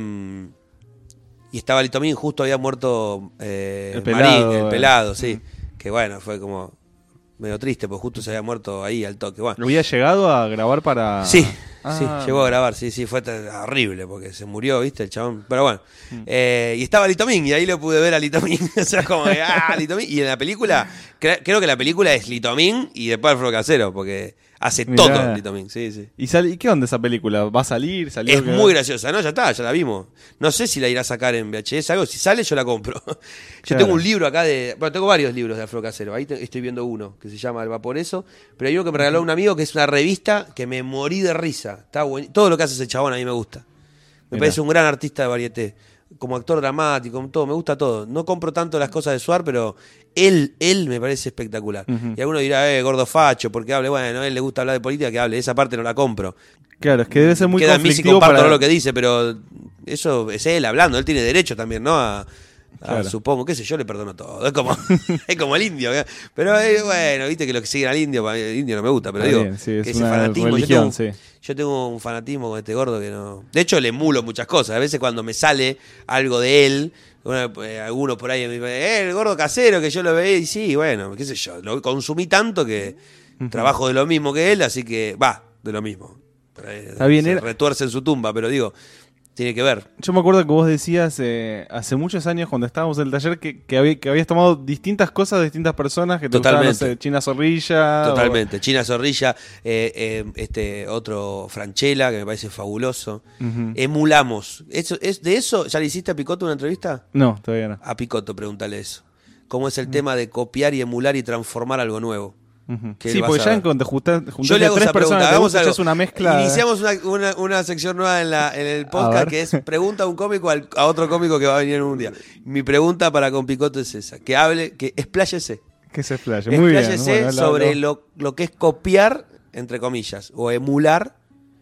y estaba Lito Min, justo había muerto eh, el pelado, Marín, el pelado, eh. sí. Mm. Que bueno, fue como medio triste, porque justo se había muerto ahí al toque. Bueno. ¿Lo había llegado a grabar para...? Sí, ah. sí, llegó a grabar, sí, sí, fue horrible, porque se murió, ¿viste? El chabón, pero bueno. Mm. Eh, y estaba Lito Min, y ahí lo pude ver a Lito Min, o sea, como que, ah, Lito Min. Y en la película, cre- creo que la película es Lito Min y después Afro Casero, porque hace Mirá. todo Lito Min, sí, sí. ¿Y, sal- ¿Y qué onda esa película? ¿Va a salir? ¿Salió Es que... muy graciosa, ¿no? Ya está, ya la vimos. No sé si la irá a sacar en V H S, algo, si sale yo la compro. Yo claro. tengo un libro acá de... Bueno, tengo varios libros de Afro Casero, ahí te, estoy viendo uno, que se llama El Vaporeso, pero hay uno que me regaló un amigo que es una revista que me morí de risa. Está bueno. Todo lo que hace ese chabón a mí me gusta. Me Mirá. parece un gran artista de varieté. Como actor dramático, todo, me gusta todo. No compro tanto las cosas de Suar, pero él, él me parece espectacular. Uh-huh. Y alguno dirá, eh, gordo facho, porque hable, bueno, a él le gusta hablar de política, que hable, esa parte no la compro. Claro, es que debe ser muy Queda conflictivo. Queda en mí si comparto para... lo que dice, pero eso es él hablando, él tiene derecho también, ¿no? A, a claro. Supongo, qué sé yo, le perdono todo. Es como, es como el indio. ¿eh? Pero eh, bueno, viste que lo que siguen al indio, el indio no me gusta, pero Está digo, bien, sí, es que ese una fanatismo, religión, yo, tengo, sí. yo tengo un fanatismo con este gordo que no... De hecho, le emulo muchas cosas. A veces cuando me sale algo de él, bueno, pues, algunos por ahí me dicen, eh, el gordo casero, que yo lo veía, y sí, bueno, qué sé yo, lo consumí tanto que uh-huh. trabajo de lo mismo que él, así que va, de lo mismo. Está bien, se era... retuerce en su tumba, pero digo, tiene que ver. Yo me acuerdo que vos decías eh, hace muchos años cuando estábamos en el taller que, que, había, que habías tomado distintas cosas de distintas personas que te Totalmente. gustaban, no sé, China Zorrilla. Totalmente, o... China Zorrilla, eh, eh, este otro Franchella que me parece fabuloso. Uh-huh. Emulamos. Eso, es, ¿De eso ya le hiciste a Picotto una entrevista? No, todavía no. A Picotto pregúntale eso. ¿Cómo es el uh-huh. tema de copiar y emular y transformar algo nuevo? Uh-huh. Sí, porque ya cuando juntas Yo le hago tres esa personas, pregunta, hagamos una mezcla. Iniciamos una, una, una sección nueva en, la, en el podcast que es pregunta a un cómico al, a otro cómico que va a venir en un día. Mi pregunta para con Picotto es esa, que hable, que expláyese. Que se explaye, muy bien. Expláyese sobre lo, lo que es copiar, entre comillas, o emular,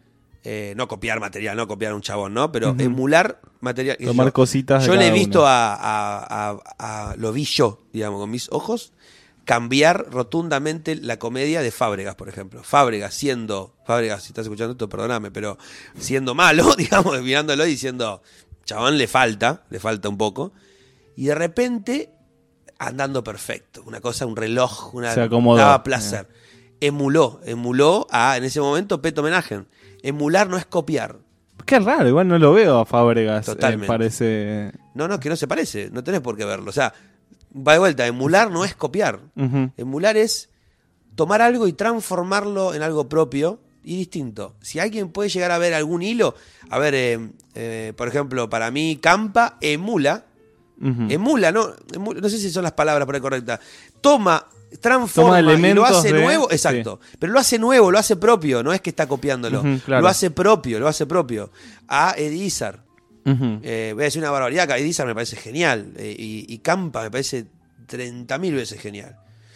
eh, no copiar material, no copiar un chabón, ¿no? Pero uh-huh. emular material. Tomar yo, cositas. Yo de le he cada visto uno. a, a, a, a, lo vi yo, digamos, con mis ojos, cambiar rotundamente la comedia de Fábregas, por ejemplo. Fábregas siendo, Fábregas, si estás escuchando esto, perdóname, pero siendo malo, digamos, mirándolo y diciendo, chabón, le falta, le falta un poco. Y de repente, andando perfecto. Una cosa, un reloj, una, se acomodó. Daba placer. Yeah. Emuló, emuló a, en ese momento, Peto Homenaje. Emular no es copiar. Qué raro, igual no lo veo a Fábregas. Totalmente. Eh, parece... No, no, que no se parece, no tenés por qué verlo. O sea, va de vuelta, emular no es copiar. Uh-huh. Emular es tomar algo y transformarlo en algo propio y distinto. Si alguien puede llegar a ver algún hilo, a ver, eh, eh, por ejemplo, para mí Campa emula, uh-huh. emula, ¿no? Emula, no sé si son las palabras por ahí correctas, toma, transforma toma y lo hace de... nuevo, exacto, sí. Pero lo hace nuevo, lo hace propio, no es que está copiándolo, uh-huh, claro. Lo hace propio, lo hace propio, a Eddie Izzard. Uh-huh. Eh, voy a decir una barbaridad, que Eddie Izzard me parece genial, eh, y, y Campa me parece treinta mil veces genial.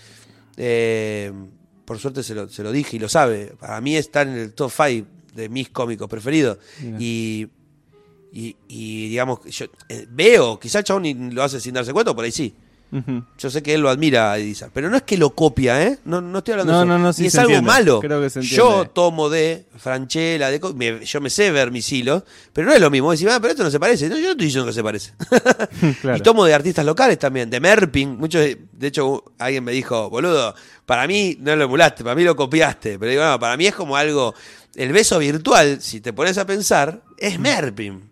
Eh, por suerte se lo, se lo dije y lo sabe. Para mí está en el top cinco de mis cómicos preferidos. Yeah. Y, y, y digamos, yo eh, veo, quizá el chabón lo hace sin darse cuenta, por ahí sí. Uh-huh. Yo sé que él lo admira a Eddie Izzard, pero no es que lo copia, ¿eh? No, no estoy hablando no, de eso. No, no, sí y es se algo entiende. malo. Creo que se yo tomo de Franchella, de me, yo me sé ver mis hilos, pero no es lo mismo. Decir, ah, pero esto no se parece. No, yo no estoy diciendo que se parece. Claro. Y tomo de artistas locales también, de Merpin. Muchos, de hecho, alguien me dijo, boludo, para mí no lo emulaste, para mí lo copiaste. Pero digo, no, para mí es como algo. El beso virtual, si te pones a pensar, es Merpin.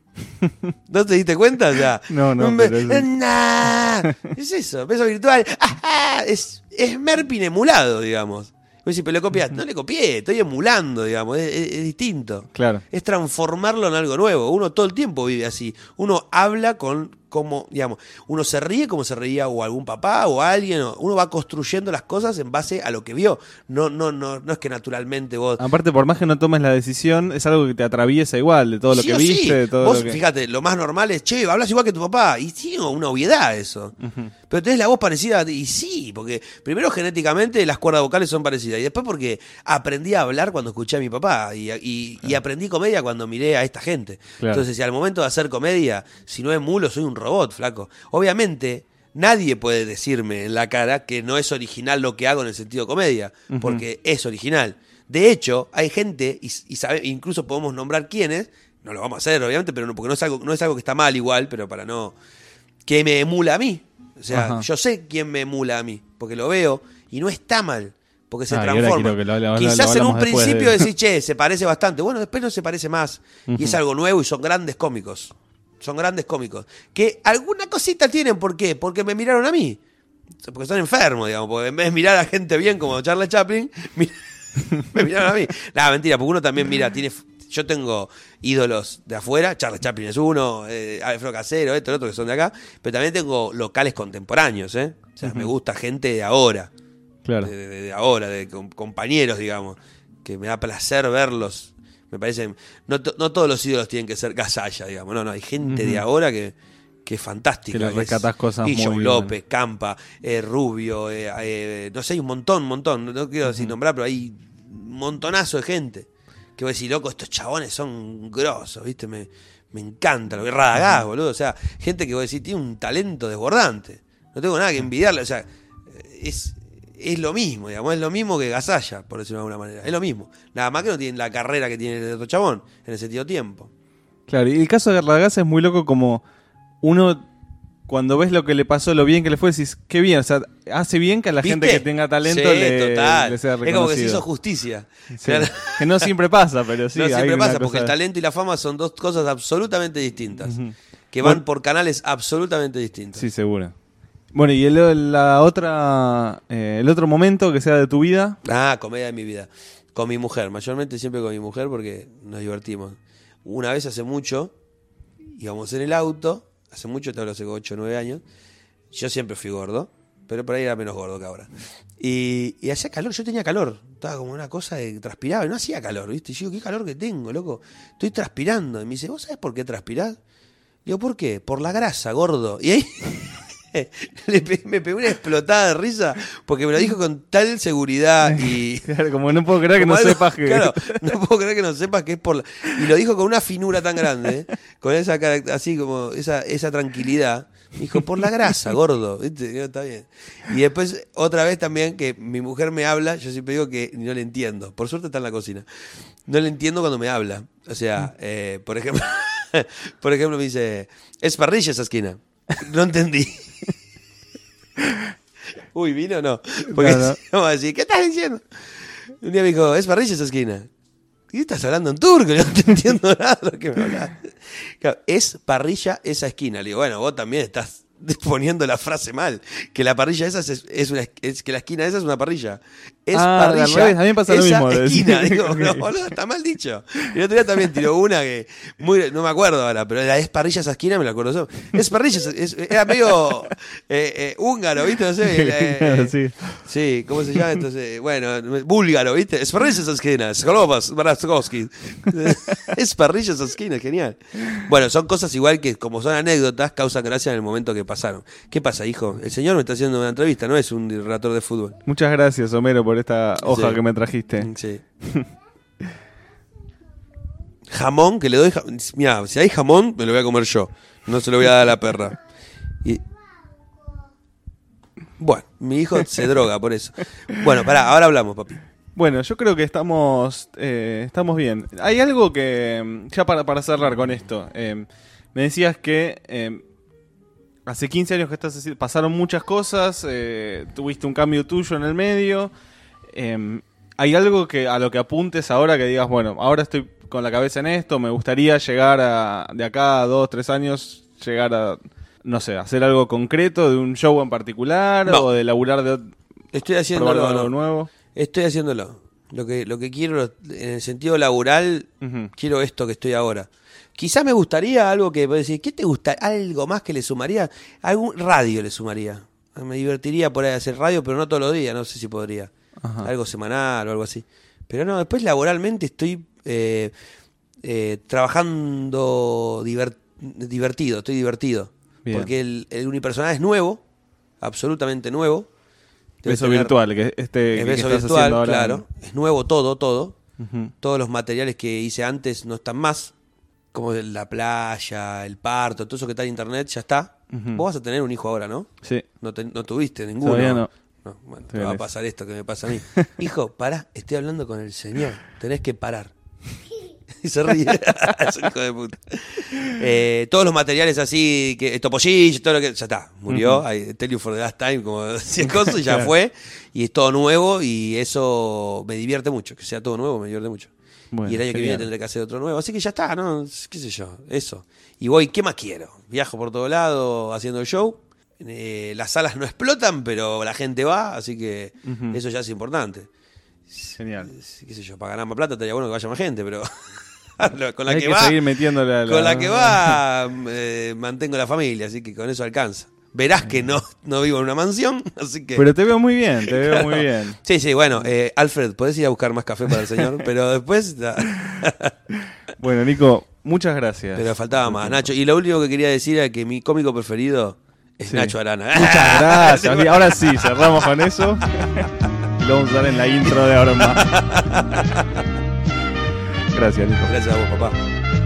¿No te diste cuenta? O sea, no, no, be- pero es... Nah, es eso, beso virtual. ¡Ah! Es, es Merpin emulado, digamos. Vos decís, pero lo copiaste. No le copié, estoy emulando, digamos. Es, es, es distinto. Claro. Es transformarlo en algo nuevo. Uno todo el tiempo vive así. Uno habla con como, digamos, uno se ríe como se reía o algún papá o alguien. O uno va construyendo las cosas en base a lo que vio. No, no, no, no es que naturalmente vos. Aparte, por más que no tomes la decisión, es algo que te atraviesa igual, de todo lo sí que o viste, sí. de todo vos, lo que. Fíjate, lo más normal es, che, hablas igual que tu papá. Y sí, una obviedad eso. Uh-huh. Pero tenés la voz parecida. Y sí, porque primero genéticamente las cuerdas vocales son parecidas. Y después porque aprendí a hablar cuando escuché a mi papá. Y, y, claro. y aprendí comedia cuando miré a esta gente. Claro. Entonces, si al momento de hacer comedia, si no emulo, soy un robot, flaco. Obviamente, nadie puede decirme en la cara que no es original lo que hago en el sentido comedia, uh-huh. porque es original. De hecho, hay gente, y, y sabe, incluso podemos nombrar quiénes, no lo vamos a hacer, obviamente, pero no, porque no es algo, no es algo que está mal igual, pero para no... que me emula a mí. O sea, uh-huh. yo sé quién me emula a mí, porque lo veo, y no está mal, porque se ah, transforma. Que lo, lo, Quizás lo en un principio de... decís, che, se parece bastante. Bueno, después no se parece más, uh-huh. y es algo nuevo, y son grandes cómicos. Son grandes cómicos. Que alguna cosita tienen, ¿por qué? Porque me miraron a mí. Porque son enfermos, digamos. Porque en vez de mirar a gente bien como Charlie Chaplin, me miraron a mí. Nada, mentira, porque uno también mira, tiene. Yo tengo ídolos de afuera, Charlie Chaplin es uno, eh, Alfredo Casero, esto, el otro que son de acá, pero también tengo locales contemporáneos, ¿eh? O sea, uh-huh. me gusta gente de ahora. Claro. De, de, de ahora, de compañeros, digamos, que me da placer verlos. Me parece, no, no todos los ídolos tienen que ser Gasalla, digamos. No, no, hay gente uh-huh. de ahora que, que es fantástica. Que le rescatás cosas y muy John bien. López, Campa, eh, Rubio, eh, eh, no sé, hay un montón, un montón. No quiero decir uh-huh. nombrar, pero hay un montonazo de gente. Que voy a decir, loco, estos chabones son grosos, ¿viste? Me, me encanta lo que Radagás, uh-huh. boludo. O sea, gente que voy a decir, tiene un talento desbordante. No tengo nada que envidiarle. O sea, es... es lo mismo, digamos, es lo mismo que Gasalla, por decirlo de alguna manera. Es lo mismo. Nada más que no tienen la carrera que tiene el otro chabón en el sentido tiempo. Claro, y el caso de Radagás es muy loco como uno, cuando ves lo que le pasó, lo bien que le fue, decís, qué bien, o sea, hace bien que a la ¿Viste? gente que tenga talento sí, le, total. le sea reconocido. Es como que se hizo justicia. Sí. Claro. Que no siempre pasa, pero sí. No siempre hay pasa, una porque cosa... el talento y la fama son dos cosas absolutamente distintas. Uh-huh. Que van bueno, por canales absolutamente distintos. Sí, seguro. Bueno, y el, la otra, eh, el otro momento que sea de tu vida. Ah, comedia de mi vida. Con mi mujer, mayormente siempre con mi mujer porque nos divertimos. Una vez hace mucho, íbamos en el auto, hace mucho, te hablo hace ocho o nueve años, yo siempre fui gordo, pero por ahí era menos gordo que ahora. Y, y hacía calor, yo tenía calor, estaba como una cosa de transpiraba y no hacía calor, ¿viste? Y yo digo, qué calor que tengo, loco, estoy transpirando. Y me dice, ¿vos sabés por qué transpirás? Digo, ¿por qué? Por la grasa, gordo. Y ahí... Le pe- me pegó una explotada de risa porque me lo dijo con tal seguridad y claro, como no puedo creer que no algo, sepas que claro, no puedo creer que no sepas que es por la... y lo dijo con una finura tan grande, ¿eh? Con esa así como esa esa tranquilidad. Me dijo, por la grasa, gordo, ¿viste? Digo, está bien. Y después otra vez también que mi mujer me habla, yo siempre digo que no le entiendo. Por suerte está en la cocina. No le entiendo cuando me habla. O sea, eh, por ejemplo, por ejemplo me dice, es parrilla esa esquina. No entendí. Uy, ¿vino o no? Porque no, no. Vamos a decir, ¿qué estás diciendo? Un día me dijo, es parrilla esa esquina. ¿Y estás hablando en turco? Yo no te entiendo nada de lo que me hablas. Claro, es parrilla esa esquina. Le digo, bueno, vos también estás poniendo la frase mal. Que la parrilla esa es, es una, es que la esquina esa es una parrilla. Esparrilla. Ah, al revés, a mí me pasa lo esa mismo. esquina. Digo, Ok. no, boludo, está mal dicho. Y el otro día también tiró una que, muy, no me acuerdo ahora, pero la esparrilla esa esquina me la acuerdo yo. Esparrilla, es, era medio eh, eh, húngaro, ¿viste? No sé. Eh, Claro, eh, sí. sí, ¿cómo se llama? Entonces, bueno, búlgaro, ¿viste? Esparrilla esa esquina, Skolobas, Baraskovsky. Esparrilla esa esquina, genial. Bueno, son cosas igual que, como son anécdotas, causan gracia en el momento que pasaron. ¿Qué pasa, hijo? El señor me está haciendo una entrevista, no es un relator de fútbol. Muchas gracias, Homero, por esta hoja Sí. que me trajiste. Sí. Jamón, que le doy. Ja- Mira, si hay jamón, me lo voy a comer yo. No se lo voy a dar a la perra. Y... Bueno, mi hijo se droga por eso. Bueno, pará, ahora hablamos, papi. Bueno, yo creo que estamos eh, estamos bien. Hay algo que, ya para, para cerrar con esto, eh, me decías que eh, hace quince años que estás así, pasaron muchas cosas, eh, tuviste un cambio tuyo en el medio. Eh, ¿Hay algo que a lo que apuntes ahora que digas, bueno, ahora estoy con la cabeza en esto, me gustaría llegar a, de acá a dos, tres años, llegar a, no sé, hacer algo concreto de un show en particular No. o de laburar de Estoy probar haciéndolo. algo no. nuevo? Estoy haciéndolo. Lo que, lo que quiero, en el sentido laboral, Ujú. quiero esto que estoy ahora. Quizás me gustaría algo que, puedes decir, ¿qué te gusta? Algo más que le sumaría. Algún radio le sumaría. Me divertiría por ahí hacer radio, pero no todos los días, no sé si podría. Ajá. Algo semanal o algo así. Pero no, después laboralmente estoy eh, eh, trabajando diver- divertido, estoy divertido. Bien. Porque el, el unipersonal es nuevo, absolutamente nuevo. Debe Beso tener- virtual, que este es que beso estás virtual, haciendo ahora. claro. Es nuevo todo, todo. Ujú. Todos los materiales que hice antes no están más. Como la playa, el parto, todo eso que está en internet ya está. Ujú. Vos vas a tener un hijo ahora, ¿no? Sí. No, te- no tuviste ninguno. Todavía no. No, bueno, te Todavía va a no. pasar esto que me pasa a mí. Hijo, pará, estoy hablando con el señor. Tenés que parar. Y se ríe. Es un hijo de puta. Eh, todos los materiales así, que Topollillo, todo lo que. Ya está, murió. Ujú. I tell you for the last time, como cien cosas, y ya Claro. fue. Y es todo nuevo, y eso me divierte mucho. Que sea todo nuevo me divierte mucho. Bueno, y el año que genial. viene tendré que hacer otro nuevo. Así que ya está, ¿no? ¿Qué sé yo? Eso. Y voy, ¿qué más quiero? Viajo por todo lado haciendo el show. Eh, las salas no explotan, pero la gente va, así que Ujú. eso ya es importante. Genial. Qué sé yo, para ganar más plata estaría bueno que vaya más gente, pero con la Hay que, que va, seguir metiéndole a la... con la que va eh, mantengo la familia, así que con eso alcanza. Verás que no, no vivo en una mansión, así que... Pero te veo muy bien, te veo muy bien. Sí, sí, bueno, eh, Alfred, podés ir a buscar más café para el señor, pero después... Bueno, Nico, muchas gracias. Pero faltaba más, Nacho. Y lo último que quería decir era que mi cómico preferido es Sí. Nacho Arana. Muchas gracias. Bien, ahora sí, cerramos con eso. Y lo vamos a usar en la intro de ahora en más. Gracias, Nico. Gracias a vos, papá.